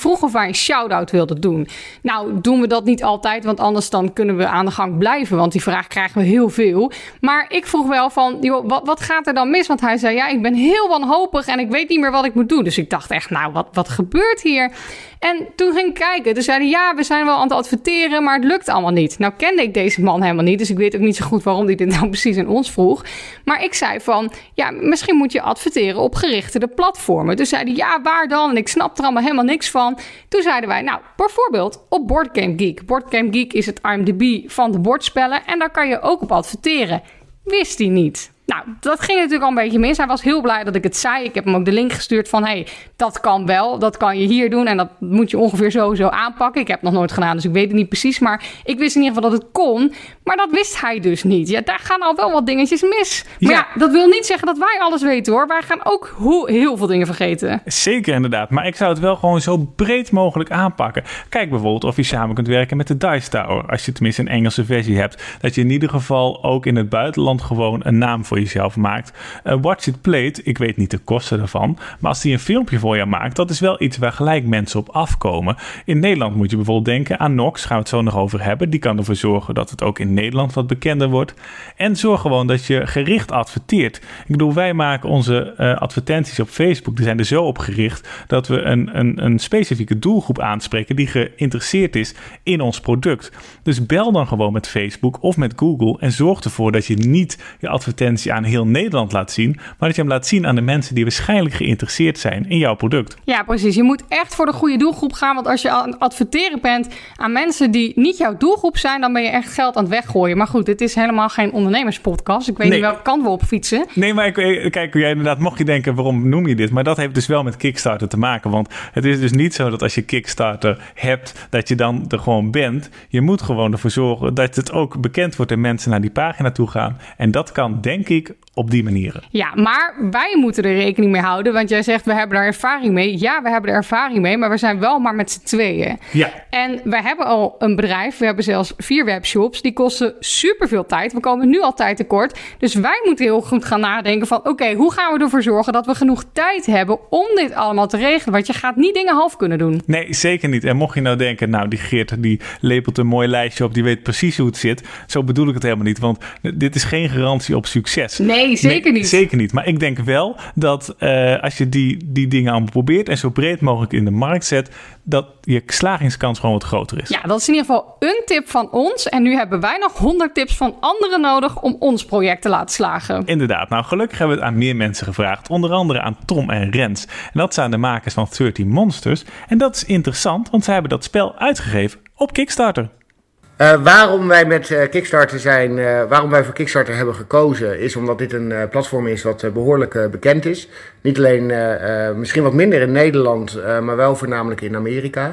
vroeg of wij een shout-out wilden doen. Nou, doen we dat niet altijd, want anders dan kunnen we aan de gang blijven. Want die vraag krijgen we heel veel. Maar ik vroeg wel van, joh, wat, wat gaat er dan mis? Want hij zei, ja, ik ben heel wanhopig en ik weet niet meer wat ik moet doen. Dus ik dacht echt, nou, wat, wat gebeurt hier? En toen ging ik kijken. Toen zeiden ja, we zijn wel aan het adverteren, maar het lukt allemaal niet. Nou kende ik deze man helemaal niet, dus ik weet ook niet zo goed waarom hij dit nou precies aan ons vroeg. Maar ik zei van, ja, misschien moet je adverteren op gerichte platformen. Toen zeiden ja, waar dan? En ik snap er allemaal helemaal niks van. Toen zeiden wij, nou, bijvoorbeeld op Board Game Geek. Board Game Geek is het I M D B van de bordspellen en daar kan je ook op adverteren. Wist hij niet. Nou, dat ging natuurlijk al een beetje mis. Hij was heel blij dat ik het zei. Ik heb hem ook de link gestuurd van, hey, dat kan wel. Dat kan je hier doen en dat moet je ongeveer sowieso aanpakken. Ik heb het nog nooit gedaan, dus ik weet het niet precies. Maar ik wist in ieder geval dat het kon. Maar dat wist hij dus niet. Ja, daar gaan al wel wat dingetjes mis. Maar ja, ja dat wil niet zeggen dat wij alles weten, hoor. Wij gaan ook ho- heel veel dingen vergeten.
Zeker, inderdaad. Maar ik zou het wel gewoon zo breed mogelijk aanpakken. Kijk bijvoorbeeld of je samen kunt werken met de Dice Tower. Als je tenminste een Engelse versie hebt. Dat je in ieder geval ook in het buitenland gewoon een naam voor jezelf maakt. Uh, Watch It Played, ik weet niet de kosten daarvan, maar als die een filmpje voor je maakt, dat is wel iets waar gelijk mensen op afkomen. In Nederland moet je bijvoorbeeld denken aan Nox, gaan we het zo nog over hebben. Die kan ervoor zorgen dat het ook in Nederland wat bekender wordt. En zorg gewoon dat je gericht adverteert. Ik bedoel, wij maken onze uh, advertenties op Facebook, die zijn er zo op gericht dat we een, een, een specifieke doelgroep aanspreken die geïnteresseerd is in ons product. Dus bel dan gewoon met Facebook of met Google en zorg ervoor dat je niet je advertentie aan heel Nederland laat zien, maar dat je hem laat zien aan de mensen die waarschijnlijk geïnteresseerd zijn in jouw product.
Ja, precies. Je moet echt voor de goede doelgroep gaan, want als je aan het adverteren bent aan mensen die niet jouw doelgroep zijn, dan ben je echt geld aan het weggooien. Maar goed, dit is helemaal geen ondernemerspodcast. Ik weet nee. niet welke kant we op fietsen.
Nee, maar ik, kijk, jij inderdaad, mocht je denken, waarom noem je dit? Maar dat heeft dus wel met Kickstarter te maken, want het is dus niet zo dat als je Kickstarter hebt, dat je dan er gewoon bent. Je moet gewoon ervoor zorgen dat het ook bekend wordt en mensen naar die pagina toe gaan. En dat kan, denk ik, op die manieren.
Ja, maar wij moeten er rekening mee houden, want jij zegt we hebben er ervaring mee. Ja, we hebben er ervaring mee, maar we zijn wel maar met z'n tweeën.
Ja.
En we hebben al een bedrijf, we hebben zelfs vier webshops, die kosten superveel tijd. We komen nu al tijd tekort, dus wij moeten heel goed gaan nadenken van oké, okay, hoe gaan we ervoor zorgen dat we genoeg tijd hebben om dit allemaal te regelen? Want je gaat niet dingen half kunnen doen.
Nee, zeker niet. En mocht je nou denken, nou die Geert die lepelt een mooi lijstje op, die weet precies hoe het zit. Zo bedoel ik het helemaal niet, want dit is geen garantie op succes.
Nee, zeker
nee,
niet.
Zeker niet. Maar ik denk wel dat uh, als je die, die dingen allemaal probeert en zo breed mogelijk in de markt zet, dat je slagingskans gewoon wat groter is.
Ja, dat is in ieder geval een tip van ons. En nu hebben wij nog honderd tips van anderen nodig om ons project te laten slagen.
Inderdaad. Nou, gelukkig hebben we het aan meer mensen gevraagd. Onder andere aan Tom en Rens. En dat zijn de makers van dertien Monsters. En dat is interessant, want zij hebben dat spel uitgegeven op Kickstarter.
Uh, waarom wij met uh, Kickstarter zijn, uh, waarom wij voor Kickstarter hebben gekozen, is omdat dit een uh, platform is wat uh, behoorlijk uh, bekend is. Niet alleen, uh, uh, misschien wat minder in Nederland, uh, maar wel voornamelijk in Amerika.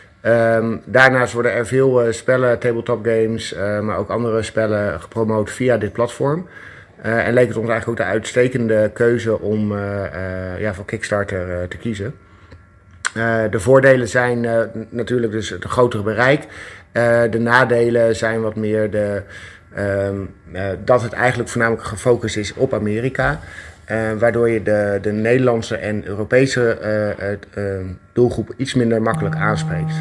Um, daarnaast worden er veel uh, spellen, tabletop games, uh, maar ook andere spellen gepromoot via dit platform. Uh, en leek het ons eigenlijk ook de uitstekende keuze om uh, uh, ja, voor Kickstarter uh, te kiezen. Uh, de voordelen zijn uh, natuurlijk dus het grotere bereik. Uh, de nadelen zijn wat meer de, um, uh, dat het eigenlijk voornamelijk gefocust is op Amerika. Uh, waardoor je de, de Nederlandse en Europese uh, uh, uh, doelgroep iets minder makkelijk aanspreekt.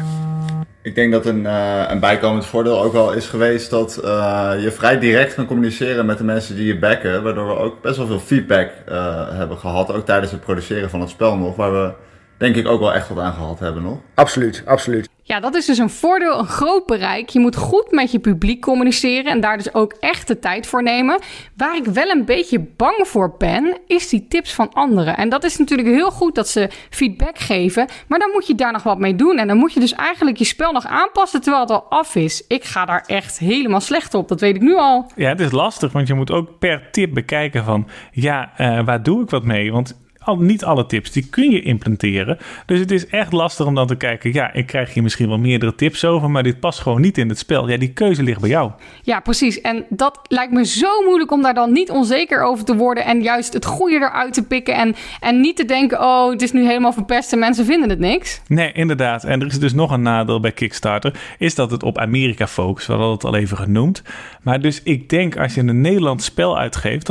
Ik denk dat een, uh, een bijkomend voordeel ook wel is geweest dat uh, je vrij direct kan communiceren met de mensen die je backen. Waardoor we ook best wel veel feedback uh, hebben gehad, ook tijdens het produceren van het spel nog. Waar we denk ik ook wel echt wat aan gehad hebben nog.
Absoluut, absoluut.
Ja, dat is dus een voordeel, een groot bereik. Je moet goed met je publiek communiceren en daar dus ook echt de tijd voor nemen. Waar ik wel een beetje bang voor ben, is die tips van anderen. En dat is natuurlijk heel goed dat ze feedback geven, maar dan moet je daar nog wat mee doen. En dan moet je dus eigenlijk je spel nog aanpassen terwijl het al af is. Ik ga daar echt helemaal slecht op, dat weet ik nu al.
Ja, het is lastig, want je moet ook per tip bekijken van, ja, uh, waar doe ik wat mee? Want Al, niet alle tips, die kun je implementeren. Dus het is echt lastig om dan te kijken, ja, ik krijg hier misschien wel meerdere tips over, maar dit past gewoon niet in het spel. Ja, die keuze ligt bij jou.
Ja, precies. En dat lijkt me zo moeilijk om daar dan niet onzeker over te worden en juist het goede eruit te pikken en, en niet te denken, oh, het is nu helemaal verpest en mensen vinden het niks.
Nee, inderdaad. En er is dus nog een nadeel bij Kickstarter, is dat het op Amerika focust. We hadden het al even genoemd. Maar dus ik denk, als je een Nederlands spel uitgeeft, dat het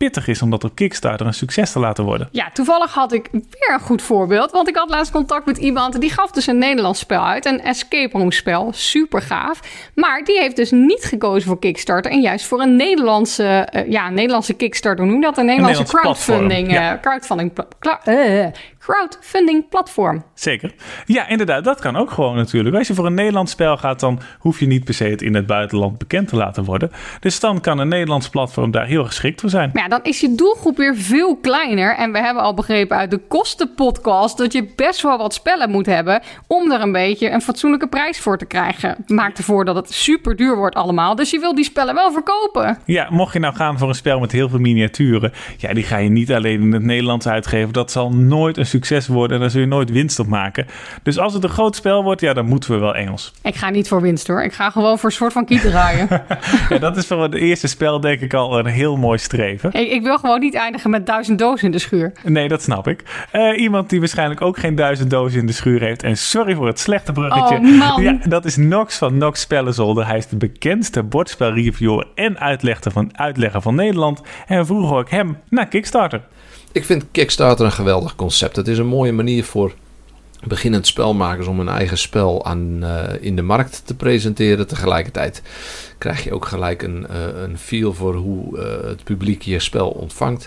pittig is om dat op Kickstarter een succes te laten worden.
Ja, toevallig had ik weer een goed voorbeeld. Want ik had laatst contact met iemand die gaf dus een Nederlands spel uit. Een escape room spel. Super gaaf. Maar die heeft dus niet gekozen voor Kickstarter. En juist voor een Nederlandse, uh, ja, Nederlandse Kickstarter. Hoe noem je dat? Een Nederlandse
een Nederlands
crowdfunding.
platform. Ja.
Uh, crowdfunding, pla- uh, crowdfunding platform.
Zeker. Ja, inderdaad. Dat kan ook gewoon natuurlijk. Als je voor een Nederlands spel gaat, dan hoef je niet per se het in het buitenland bekend te laten worden. Dus dan kan een Nederlands platform daar heel geschikt voor zijn.
Maar ja, dan is je doelgroep weer veel kleiner. En we hebben al begrepen uit de kostenpodcast dat je best wel wat spellen moet hebben om er een beetje een fatsoenlijke prijs voor te krijgen. Maakt ervoor dat het super duur wordt allemaal. Dus je wil die spellen wel verkopen.
Ja, mocht je nou gaan voor een spel met heel veel miniaturen, ja, die ga je niet alleen in het Nederlands uitgeven. Dat zal nooit een succes worden en daar zul je nooit winst op maken. Dus als het een groot spel wordt, ja, dan moeten we wel Engels.
Ik ga niet voor winst hoor. Ik ga gewoon voor een soort van kiet draaien.
Ja, dat is voor het eerste spel denk ik al een heel mooi streven.
Ik, ik wil gewoon niet eindigen met duizend dozen in de schuur.
Nee, dat snap ik. Uh, iemand die waarschijnlijk ook geen duizend dozen in de schuur heeft. En sorry voor het slechte bruggetje.
Oh man.
Ja, dat is Nox van Nox Spellenzolder. Hij is de bekendste bordspelreviewer en uitlegger van, uitlegger van Nederland. En vroeg hoor ik hem naar Kickstarter.
Ik vind Kickstarter een geweldig concept. Het is een mooie manier voor beginnend spelmakers om hun eigen spel aan, uh, in de markt te presenteren. Tegelijkertijd krijg je ook gelijk een, uh, een feel voor hoe uh, het publiek je spel ontvangt.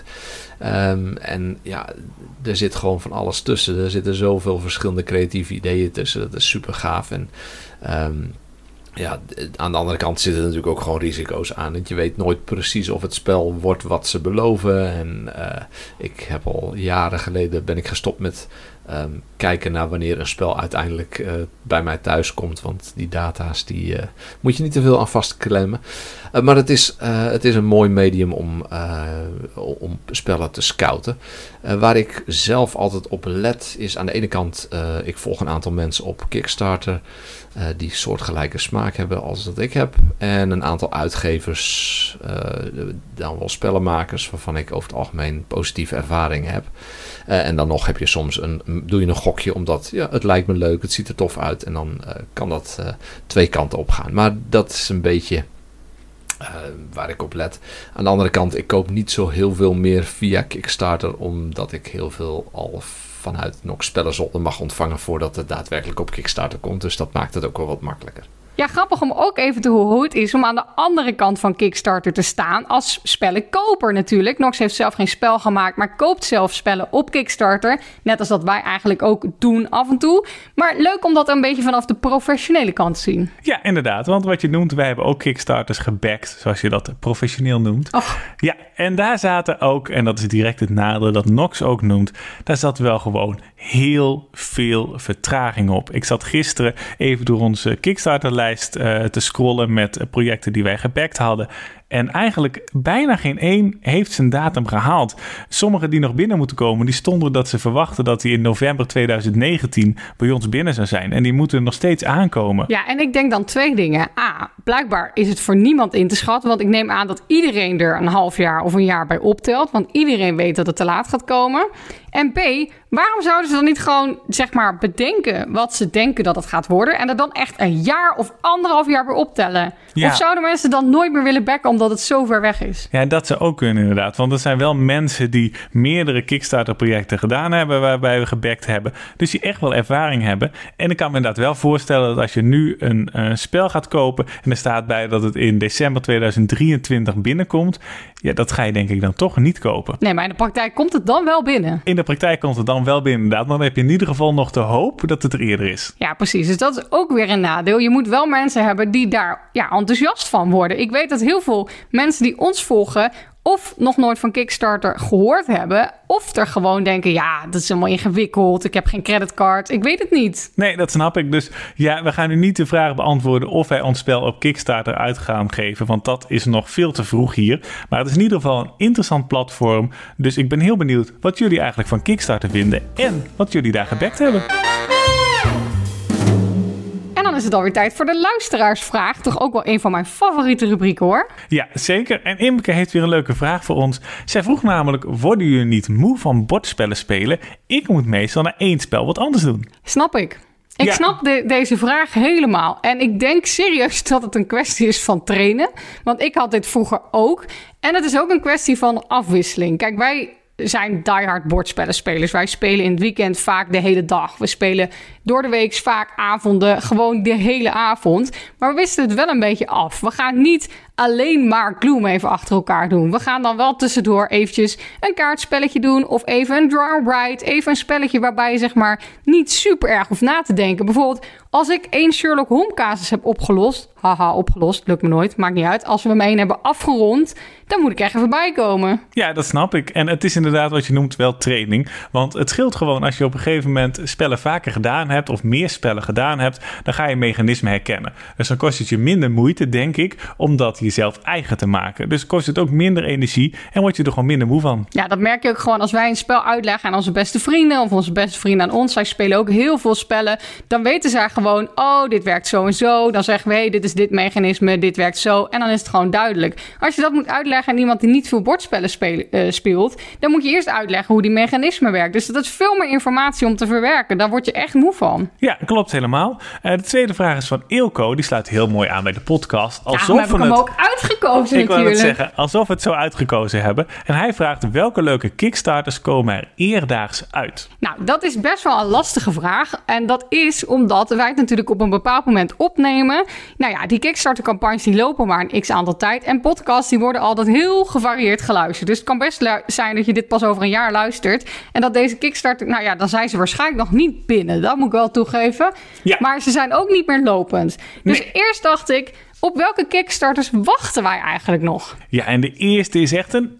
Um, en ja, er zit gewoon van alles tussen. Er zitten zoveel verschillende creatieve ideeën tussen. Dat is super gaaf. En um, ja, aan de andere kant zitten er natuurlijk ook gewoon risico's aan. Want je weet nooit precies of het spel wordt wat ze beloven. En uh, ik heb al jaren geleden ben ik gestopt met um, kijken naar wanneer een spel uiteindelijk uh, bij mij thuis komt. Want die data's, die uh, moet je niet te veel aan vastklemmen. Uh, maar het is, uh, het is een mooi medium om, uh, om spellen te scouten. Uh, waar ik zelf altijd op let is aan de ene kant, uh, ik volg een aantal mensen op Kickstarter Uh, die soortgelijke smaak hebben als dat ik heb. En een aantal uitgevers, uh, dan wel spellenmakers, waarvan ik over het algemeen positieve ervaringen heb. Uh, en dan nog heb je soms een, doe je een gokje, omdat ja, het lijkt me leuk, het ziet er tof uit. En dan uh, kan dat uh, twee kanten op gaan. Maar dat is een beetje uh, waar ik op let. Aan de andere kant, ik koop niet zo heel veel meer via Kickstarter, omdat ik heel veel al vanuit Nox Spellenzolder mag ontvangen voordat het daadwerkelijk op Kickstarter komt. Dus dat maakt het ook wel wat makkelijker.
Ja, grappig om ook even te horen hoe het is om aan de andere kant van Kickstarter te staan als spellenkoper natuurlijk. Nox heeft zelf geen spel gemaakt, maar koopt zelf spellen op Kickstarter. Net als dat wij eigenlijk ook doen af en toe. Maar leuk om dat een beetje vanaf de professionele kant te zien.
Ja, inderdaad. Want wat je noemt, wij hebben ook Kickstarters gebackt, zoals je dat professioneel noemt.
Oh.
Ja, en daar zaten ook, en dat is direct het nadeel dat Nox ook noemt, daar zat wel gewoon heel veel vertraging op. Ik zat gisteren even door onze Kickstarter-lijst Uh, te scrollen met uh, projecten die wij gebackt hadden. En eigenlijk bijna geen één heeft zijn datum gehaald. Sommige die nog binnen moeten komen, die stonden dat ze verwachten dat die in november twintig negentien bij ons binnen zou zijn. En die moeten nog steeds aankomen.
Ja, en ik denk dan twee dingen. A, blijkbaar is het voor niemand in te schatten. Want ik neem aan dat iedereen er een half jaar of een jaar bij optelt. Want iedereen weet dat het te laat gaat komen. En B, waarom zouden ze dan niet gewoon, zeg maar, bedenken wat ze denken dat het gaat worden en er dan echt een jaar of anderhalf jaar bij optellen?
Ja.
Of zouden mensen dan nooit meer willen backen omdat het zo ver weg is?
Ja, dat zou ook kunnen inderdaad. Want er zijn wel mensen die meerdere Kickstarter-projecten gedaan hebben waarbij we gebackt hebben. Dus die echt wel ervaring hebben. En ik kan me inderdaad wel voorstellen dat als je nu een uh, spel gaat kopen en er staat bij dat het in december twintig drieëntwintig binnenkomt, ja, dat ga je denk ik dan toch niet kopen.
Nee, maar in de praktijk komt het dan wel binnen.
In de praktijk komt het dan wel binnen inderdaad. Maar dan heb je in ieder geval nog de hoop dat het er eerder is.
Ja, precies. Dus dat is ook weer een nadeel. Je moet wel mensen hebben die daar ja, enthousiast van worden. Ik weet dat heel veel mensen die ons volgen of nog nooit van Kickstarter gehoord hebben, of er gewoon denken, ja, dat is helemaal ingewikkeld, ik heb geen creditcard, ik weet het niet.
Nee, dat snap ik. Dus ja, we gaan nu niet de vraag beantwoorden of wij ons spel op Kickstarter uit gaan geven, want dat is nog veel te vroeg hier. Maar het is in ieder geval een interessant platform, dus ik ben heel benieuwd wat jullie eigenlijk van Kickstarter vinden en wat jullie daar gebackt hebben.
Dan is het alweer tijd voor de luisteraarsvraag. Toch ook wel een van mijn favoriete rubrieken, hoor.
Ja, zeker. En Imke heeft weer een leuke vraag voor ons. Zij vroeg namelijk, worden jullie niet moe van bordspellen spelen? Ik moet meestal naar één spel wat anders doen.
Snap ik. Ik
Ja.
snap de- deze vraag helemaal. En ik denk serieus dat het een kwestie is van trainen. Want ik had dit vroeger ook. En het is ook een kwestie van afwisseling. Kijk, wij zijn diehard bordspellenspelers. Wij spelen in het weekend vaak de hele dag. We spelen door de week vaak avonden, gewoon de hele avond. Maar we wisten het wel een beetje af. We gaan niet alleen maar Gloom even achter elkaar doen. We gaan dan wel tussendoor eventjes een kaartspelletje doen. Of even een draw ride. Even een spelletje waarbij je zeg maar niet super erg hoeft na te denken. Bijvoorbeeld als ik één Sherlock Holmes casus heb opgelost. Haha, opgelost. Lukt me nooit. Maakt niet uit. Als we hem één hebben afgerond, dan moet ik echt even bijkomen.
Ja, dat snap ik. En het is inderdaad wat je noemt wel training. Want het scheelt gewoon als je op een gegeven moment spellen vaker gedaan hebt of meer spellen gedaan hebt, dan ga je mechanismen herkennen. Dus dan kost het je minder moeite, denk ik, om dat jezelf eigen te maken. Dus kost het ook minder energie en word je er gewoon minder moe van.
Ja, dat merk je ook gewoon als wij een spel uitleggen aan onze beste vrienden of onze beste vrienden aan ons. Zij spelen ook heel veel spellen. Dan weten zij gewoon, oh, dit werkt zo en zo. Dan zeggen we, hey, dit is dit mechanisme, dit werkt zo. En dan is het gewoon duidelijk. Als je dat moet uitleggen aan iemand die niet veel bordspellen speel, uh, speelt, dan moet je eerst uitleggen hoe die mechanisme werkt. Dus dat is veel meer informatie om te verwerken. Daar word je echt moe van.
Ja, klopt helemaal. Uh, de tweede vraag is van Eelco. Die sluit heel mooi aan bij de podcast. Alsof
Daarom heb ik
we
hem
het...
ook uitgekozen
Ik wil
natuurlijk.
het zeggen, alsof we het zo uitgekozen hebben. En hij vraagt welke leuke Kickstarters komen er eerdaags uit?
Nou, dat is best wel een lastige vraag. En dat is omdat wij het natuurlijk op een bepaald moment opnemen. Nou ja, die Kickstarter-campagnes die lopen maar een x-aantal tijd. En podcasts die worden altijd heel gevarieerd geluisterd. Dus het kan best lu- zijn dat je dit pas over een jaar luistert. En dat deze Kickstarter, nou ja, dan zijn ze waarschijnlijk nog niet binnen. Dat moet ik wel toegeven.
Ja.
Maar ze zijn ook niet meer lopend. Dus
Nee.
eerst dacht ik, op welke Kickstarters wachten wij eigenlijk nog?
Ja, en de eerste is echt een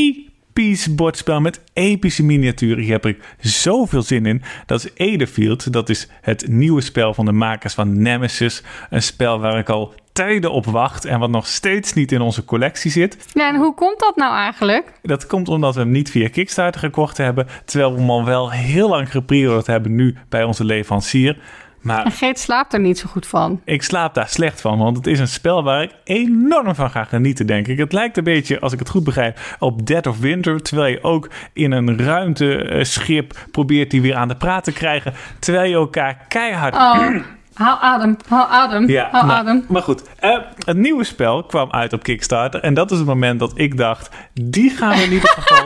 episch bordspel met epische miniaturen. Hier heb ik zoveel zin in. Dat is Aetherfield. Dat is het nieuwe spel van de makers van Nemesis. Een spel waar ik al tijden op wacht en wat nog steeds niet in onze collectie zit.
Ja, en hoe komt dat nou eigenlijk?
Dat komt omdat we hem niet via Kickstarter gekocht hebben, terwijl we hem al wel heel lang gepreorderd hebben nu bij onze leverancier.
En
Maar
Geet slaapt er niet zo goed van.
ik slaap daar slecht van, want het is een spel waar ik enorm van ga genieten, denk ik. Het lijkt een beetje, als ik het goed begrijp, op Dead of Winter, terwijl je ook in een ruimteschip probeert die weer aan de praat te krijgen, terwijl je elkaar keihard...
Oh, haal adem, haal adem,
Ja,
haal
nou,
adem.
maar goed. Uh, het nieuwe spel kwam uit op Kickstarter. En dat is het moment dat ik dacht, die gaan we in ieder geval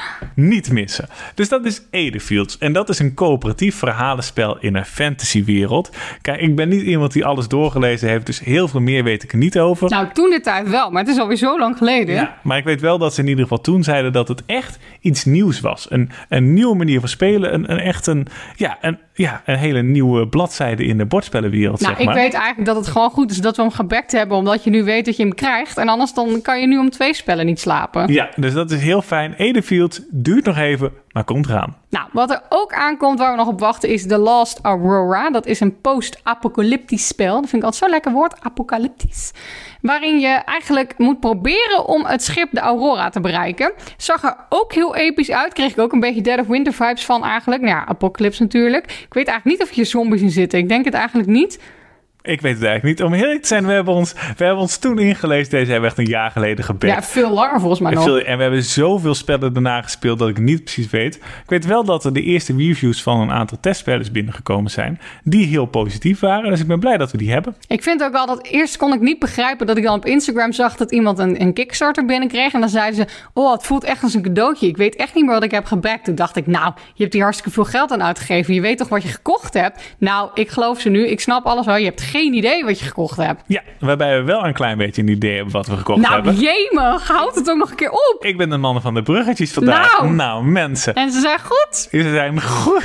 niet missen. Dus dat is Aetherfields. En dat is een coöperatief verhalenspel in een fantasywereld. Kijk, ik ben niet iemand die alles doorgelezen heeft. Dus heel veel meer weet ik er niet over.
Nou, toen de tijd wel, maar het is alweer zo lang geleden.
Ja, maar ik weet wel dat ze in ieder geval toen zeiden dat het echt iets nieuws was. Een, een nieuwe manier van spelen. Een, een echt een, ja, een, ja, een hele nieuwe bladzijde in de bordspellenwereld,
Nou,
zeg maar.
ik weet eigenlijk dat het gewoon goed is dat we hem gebackt hebben, omdat je nu weet dat je hem krijgt. En anders dan kan je nu om twee spellen niet slapen.
Ja, dus dat is heel fijn. Aetherfield duurt nog even, maar komt eraan.
Nou, wat er ook aankomt waar we nog op wachten is The Last Aurora. Dat is een post-apocalyptisch spel. Dat vind ik altijd zo'n lekker woord, apocalyptisch. Waarin je eigenlijk moet proberen om het schip de Aurora te bereiken. Zag er ook heel episch uit. Kreeg ik ook een beetje Dead of Winter vibes van eigenlijk. Nou ja, Apocalypse natuurlijk. Ik weet eigenlijk niet of je zombies in zitten. Ik denk het eigenlijk niet.
Ik weet het eigenlijk niet. Om heel eerlijk te zijn, we hebben ons, we hebben ons toen ingelezen. Deze hebben we echt een jaar geleden gebackt.
Ja, veel langer volgens mij
En
nog.
veel- En we hebben zoveel spellen daarna gespeeld dat ik niet precies weet. Ik weet wel dat er de eerste reviews van een aantal testspelers binnengekomen zijn. Die heel positief waren. Dus ik ben blij dat we die hebben.
Ik vind ook wel dat eerst kon ik niet begrijpen dat ik dan op Instagram zag dat iemand een, een Kickstarter binnenkreeg. En dan zeiden ze, oh, het voelt echt als een cadeautje. Ik weet echt niet meer wat ik heb gebackt. Toen dacht ik, nou, je hebt hier hartstikke veel geld aan uitgegeven. Je weet toch wat je gekocht hebt? Nou, ik geloof ze nu. Ik snap alles wel. Je hebt geen idee wat je gekocht hebt.
Ja, waarbij we wel een klein beetje een idee hebben wat we gekocht
Nou,
hebben.
jemig. Houd het ook nog een keer op.
Ik ben de man van de bruggetjes vandaag.
Nou.
nou mensen.
En ze zijn goed.
Ze zijn goed.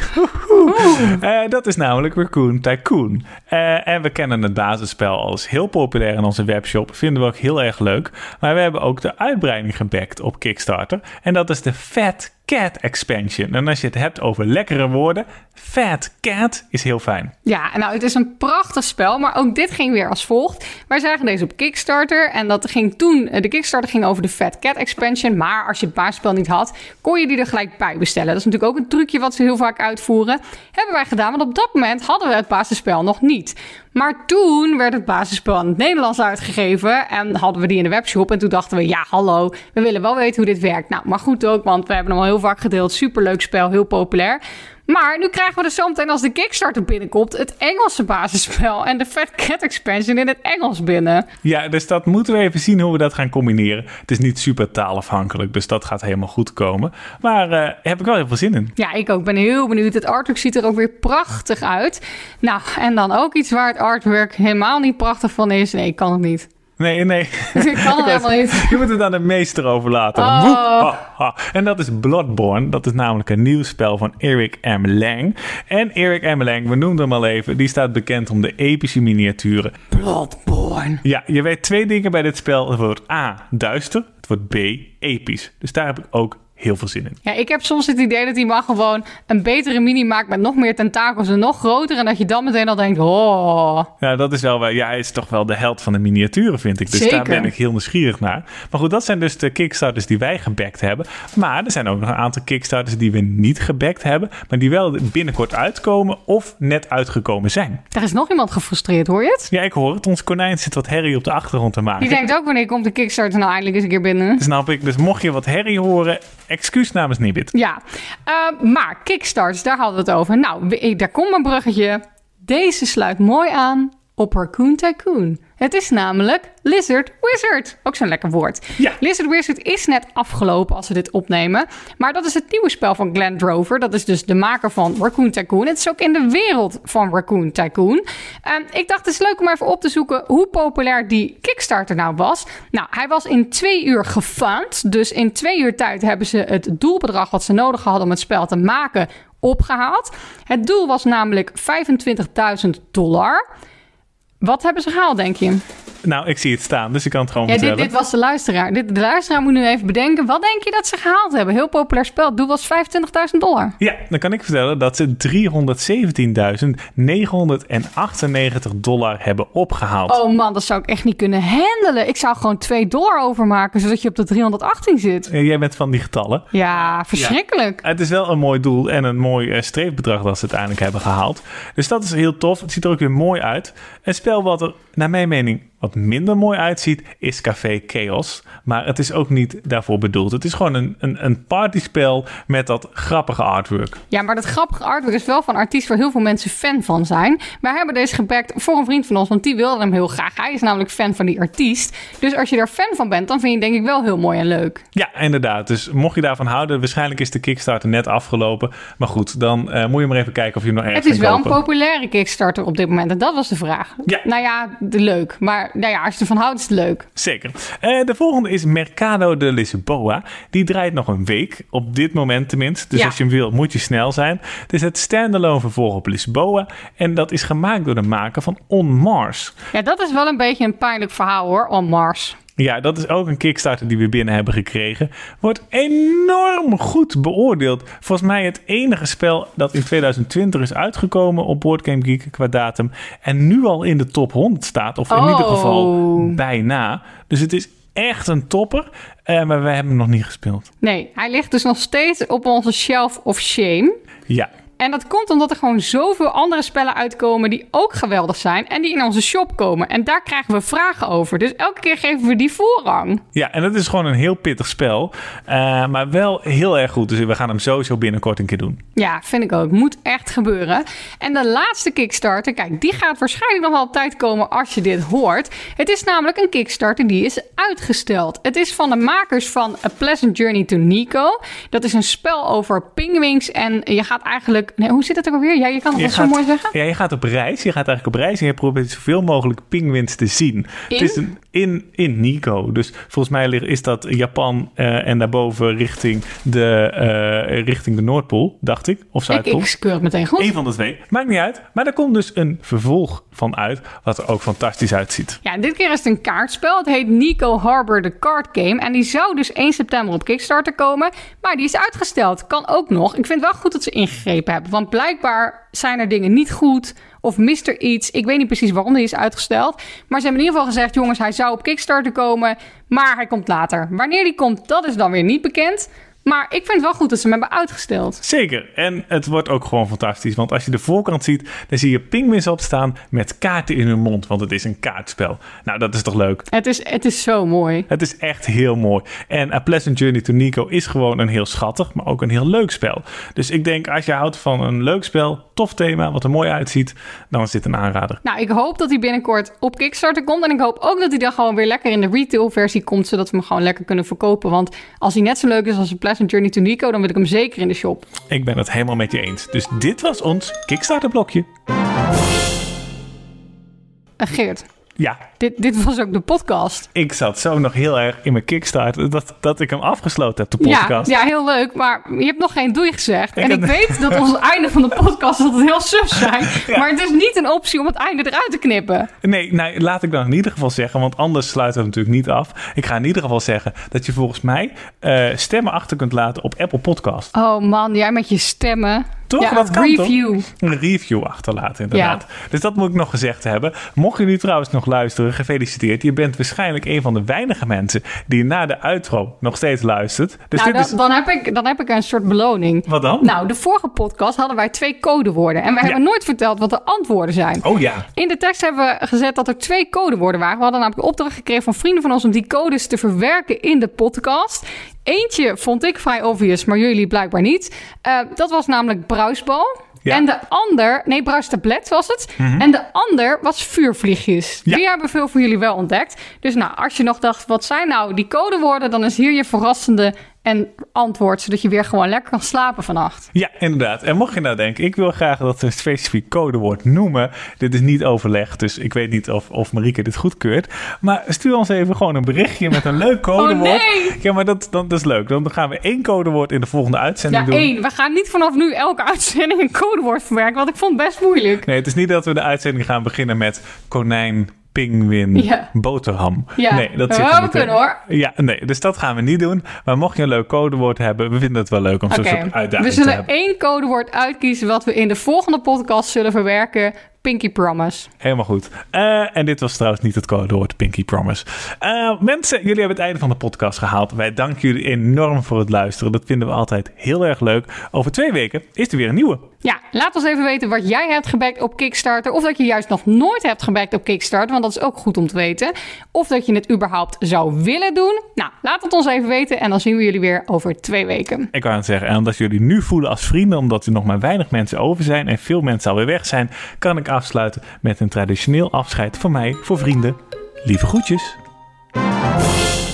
Uh, dat is namelijk Raccoon Tycoon. Uh, en we kennen het basisspel als heel populair in onze webshop. Vinden we ook heel erg leuk. Maar we hebben ook de uitbreiding gebackt op Kickstarter. En dat is de Fat Cat Expansion. En als je het hebt over lekkere woorden, Fat Cat is heel fijn.
Ja, nou, het is een prachtig spel, maar ook dit ging weer als volgt. Wij zagen deze op Kickstarter en dat ging toen, de Kickstarter ging over de Fat Cat Expansion, maar als je het basisspel niet had, kon je die er gelijk bij bestellen. Dat is natuurlijk ook een trucje wat ze heel vaak uitvoeren. Hebben wij gedaan, want op dat moment hadden we het basisspel nog niet. Maar toen werd het basisspel in het Nederlands uitgegeven en hadden we die in de webshop. En toen dachten we, ja, hallo, we willen wel weten hoe dit werkt. Nou, maar goed ook, want we hebben hem al heel vaak gedeeld. Superleuk spel, heel populair. Maar nu krijgen we dus zometeen als de Kickstarter binnenkomt het Engelse basisspel en de Fat Cat expansion in het Engels binnen.
Ja, dus dat moeten we even zien hoe we dat gaan combineren. Het is niet super taalafhankelijk, dus dat gaat helemaal goed komen. Maar uh, heb ik wel heel veel zin in.
Ja, ik ook. Ben heel benieuwd. Het artwork ziet er ook weer prachtig uit. Nou, en dan ook iets waar het artwork helemaal niet prachtig van is. Nee, ik kan het niet.
Nee, nee.
Ik kan het helemaal niet.
Je moet het aan de meester overlaten.
Oh.
Woep, ha, ha. En dat is Bloodborne. Dat is namelijk een nieuw spel van Eric M. Lang. En Eric M. Lang, we noemden hem al even, die staat bekend om de epische miniaturen.
Bloodborne.
Ja, je weet twee dingen bij dit spel. Het wordt A, duister. Het wordt B, episch. Dus daar heb ik ook heel veel zin in.
Ja, ik heb soms het idee dat hij maar gewoon een betere mini maakt met nog meer tentakels en nog groter. En dat je dan meteen al denkt, oh.
Ja, dat is wel wel. Ja, hij is toch wel de held van de miniaturen, vind ik. Dus
Zeker.
daar ben ik heel nieuwsgierig naar. Maar goed, dat zijn dus de Kickstarters die wij gebackt hebben. Maar er zijn ook nog een aantal Kickstarters die we niet gebackt hebben, maar die wel binnenkort uitkomen of net uitgekomen zijn.
Er is nog iemand gefrustreerd, hoor je het?
Ja, ik hoor het. Ons konijn zit wat herrie op de achtergrond te maken.
Die denkt ook, wanneer komt de Kickstarter nou eindelijk eens een keer binnen?
Snap ik. Dus mocht je wat herrie horen, excuus namens Nibit.
Ja, uh, maar Kickstarters, daar hadden we het over. Nou, ik, daar komt mijn bruggetje. Deze sluit mooi aan op Raccoon Tycoon. Het is namelijk Lizard Wizard. Ook zo'n lekker woord.
Ja.
Lizard Wizard is net afgelopen als we dit opnemen. Maar dat is het nieuwe spel van Glenn Drover. Dat is dus de maker van Raccoon Tycoon. Het is ook in de wereld van Raccoon Tycoon. En ik dacht, het is leuk om even op te zoeken hoe populair die Kickstarter nou was. Nou, hij was in twee uur gefund. Dus in twee uur tijd hebben ze het doelbedrag wat ze nodig hadden om het spel te maken opgehaald. Het doel was namelijk vijfentwintigduizend dollar. Wat hebben ze gehaald, denk je?
Nou, ik zie het staan, dus ik kan het gewoon
Ja, dit,
vertellen.
dit was de luisteraar. Dit, de luisteraar moet nu even bedenken. Wat denk je dat ze gehaald hebben? Heel populair spel. Het doel was vijfentwintigduizend dollar.
Ja, dan kan ik vertellen dat ze driehonderdzeventienduizend negenhonderdachtennegentig dollar hebben opgehaald.
Oh man, dat zou ik echt niet kunnen handelen. Ik zou gewoon twee dollar overmaken, zodat je op de driehonderdachttien zit.
Uh, Jij bent van die getallen.
Ja, verschrikkelijk.
Het is wel een mooi doel en een mooi uh, streefbedrag dat ze uiteindelijk hebben gehaald. Dus dat is heel tof. Het ziet er ook weer mooi uit. Een spel wat er, naar mijn mening, wat minder mooi uitziet, is Café Chaos. Maar het is ook niet daarvoor bedoeld. Het is gewoon een, een, een partyspel met dat grappige artwork.
Ja, maar dat grappige artwork is wel van een artiest waar heel veel mensen fan van zijn. Wij hebben deze gebackt voor een vriend van ons, want die wilde hem heel graag. Hij is namelijk fan van die artiest. Dus als je daar fan van bent, dan vind je het denk ik wel heel mooi en leuk.
Ja, inderdaad. Dus mocht je daarvan houden, waarschijnlijk is de Kickstarter net afgelopen. Maar goed, dan uh, moet je maar even kijken of je hem nog ergens
Het is
kan
wel
kopen.
een populaire Kickstarter op dit moment. En dat was de vraag.
Ja.
Nou ja, de leuk. Maar nou ja, als je ervan houdt, is het leuk.
Zeker. Uh, de volgende is Mercado de Lisboa. Die draait nog een week, op dit moment tenminste. Dus
Ja.
als je hem wil, moet je snel zijn. Het is het standalone vervolg op Lisboa. En dat is gemaakt door de maker van On Mars.
Ja, dat is wel een beetje een pijnlijk verhaal hoor, On Mars.
Ja, dat is ook een Kickstarter die we binnen hebben gekregen. Wordt enorm goed beoordeeld. Volgens mij het enige spel dat in tweeduizend twintig is uitgekomen op Board Game Geek qua datum. En nu al in de top honderd staat. Of in
Oh.
ieder geval bijna. Dus het is echt een topper. Uh, maar wij hebben hem nog niet gespeeld.
Nee, hij ligt dus nog steeds op onze shelf of shame.
Ja.
En dat komt omdat er gewoon zoveel andere spellen uitkomen die ook geweldig zijn en die in onze shop komen. En daar krijgen we vragen over. Dus elke keer geven we die voorrang.
Ja, en het is gewoon een heel pittig spel. Uh, maar wel heel erg goed. Dus we gaan hem sowieso binnenkort een keer doen.
Ja, vind ik ook. Moet echt gebeuren. En de laatste Kickstarter, kijk, die gaat waarschijnlijk nog wel op tijd komen als je dit hoort. Het is namelijk een Kickstarter die is uitgesteld. Het is van de makers van A Pleasant Journey to Nico. Dat is een spel over pinguïns en je gaat eigenlijk... Nee, hoe zit het ook alweer? Ja, je kan het wel zo mooi zeggen.
Ja, je gaat op reis. Je gaat eigenlijk op reis en je probeert zoveel mogelijk pinguïns te zien.
In?
Het is een, in, in Nico. Dus volgens mij is dat Japan uh, en daarboven richting de, uh, richting de Noordpool, dacht ik. Of Zuidpool.
Ik, ik keur het meteen goed.
Eén van de twee. Maakt niet uit. Maar er komt dus een vervolg van uit, wat er ook fantastisch uitziet.
Ja, dit keer is het een kaartspel. Het heet Nico Harbor the Card Game. En die zou dus één september op Kickstarter komen. Maar die is uitgesteld. Kan ook nog. Ik vind het wel goed dat ze ingegrepen hebben. Want blijkbaar zijn er dingen niet goed. Of mist er iets. Ik weet niet precies waarom die is uitgesteld. Maar ze hebben in ieder geval gezegd... jongens, hij zou op Kickstarter komen. Maar hij komt later. Wanneer die komt, dat is dan weer niet bekend. Maar ik vind het wel goed dat ze hem hebben uitgesteld.
Zeker. En het wordt ook gewoon fantastisch. Want als je de voorkant ziet, dan zie je pinguïns opstaan met kaarten in hun mond. Want het is een kaartspel. Nou, dat is toch leuk?
Het is, het is zo mooi.
Het is echt heel mooi. En A Pleasant Journey to Nico is gewoon een heel schattig, maar ook een heel leuk spel. Dus ik denk, als je houdt van een leuk spel, tof thema, wat er mooi uitziet, dan is dit een aanrader.
Nou, ik hoop dat hij binnenkort op Kickstarter komt. En ik hoop ook dat hij dan gewoon weer lekker in de retail versie komt, zodat we hem gewoon lekker kunnen verkopen. Want als hij net zo leuk is als A Pleasant Journey to Nico, dan wil ik hem zeker in de shop.
Ik ben het helemaal met je eens. Dus dit was ons Kickstarter blokje.
Uh, Geert.
Ja.
Dit, dit was ook de podcast.
Ik zat zo nog heel erg in mijn Kickstarter dat, dat ik hem afgesloten heb, de podcast.
Ja, ja, heel leuk. Maar je hebt nog geen doei gezegd.
Ik
en
heb...
ik weet dat ons einde van de podcast altijd heel suf zijn. Ja. Maar het is niet een optie om het einde eruit te knippen.
Nee, nou, laat ik dan in ieder geval zeggen, want anders sluiten we het natuurlijk niet af. Ik ga in ieder geval zeggen dat je volgens mij uh, stemmen achter kunt laten op Apple Podcast.
Oh man, jij met je stemmen.
Toch?
Ja,
dat kan
review.
toch? Een review achterlaten, inderdaad. Ja. Dus dat moet ik nog gezegd hebben. Mocht je nu trouwens nog luisteren, gefeliciteerd. Je bent waarschijnlijk een van de weinige mensen die na de outro nog steeds luistert. Dus
nou,
dit
dan,
is...
dan, heb ik, dan heb ik een soort beloning.
Wat dan?
Nou, de vorige podcast hadden wij twee codewoorden. En we ja. hebben nooit verteld wat de antwoorden zijn.
Oh ja.
In de tekst hebben we gezet dat er twee codewoorden waren. We hadden namelijk de opdracht gekregen van vrienden van ons om die codes te verwerken in de podcast. Eentje vond ik vrij obvious, maar jullie blijkbaar niet. Uh, dat was namelijk bruisbal. Ja. En de ander, nee, bruistablet was het. Mm-hmm. En de ander was vuurvliegjes. Ja. Die hebben veel van jullie wel ontdekt. Dus nou, als je nog dacht, wat zijn nou die codewoorden? Dan is hier je verrassende en antwoord, zodat je weer gewoon lekker kan slapen vannacht.
Ja, inderdaad. En mocht je nou denken, ik wil graag dat we een specifiek codewoord noemen. Dit is niet overlegd, dus ik weet niet of, of Marieke dit goedkeurt. Maar stuur ons even gewoon een berichtje met een leuk codewoord.
Oh nee!
Ja, maar dat, dat, dat is leuk. Dan gaan we één codewoord in de volgende uitzending
ja,
doen.
Ja, één. We gaan niet vanaf nu elke uitzending een codewoord verwerken, want ik vond het best moeilijk.
Nee, het is niet dat we de uitzending gaan beginnen met konijn, pinguïn, ja. boterham.
Ja.
Nee, dat zit
ja,
er
we
niet
kunnen
in.
hoor.
Ja, nee, dus dat gaan we niet doen. Maar mocht je een leuk codewoord hebben, we vinden het wel leuk om okay. zo'n soort uitdaging
te hebben.
We
zullen één codewoord uitkiezen wat we in de volgende podcast zullen verwerken. Pinky Promise.
Helemaal goed. Uh, en dit was trouwens niet het codewoord Pinky Promise. Uh, mensen, jullie hebben het einde van de podcast gehaald. Wij danken jullie enorm voor het luisteren. Dat vinden we altijd heel erg leuk. Over twee weken is er weer een nieuwe.
Ja, laat ons even weten wat jij hebt gebackt op Kickstarter. Of dat je juist nog nooit hebt gebackt op Kickstarter. Want dat is ook goed om te weten. Of dat je het überhaupt zou willen doen. Nou, laat het ons even weten. En dan zien we jullie weer over twee weken.
Ik wou het zeggen. En omdat jullie nu voelen als vrienden. Omdat er nog maar weinig mensen over zijn. En veel mensen alweer weg zijn. Kan ik afsluiten met een traditioneel afscheid van mij voor vrienden. Lieve groetjes.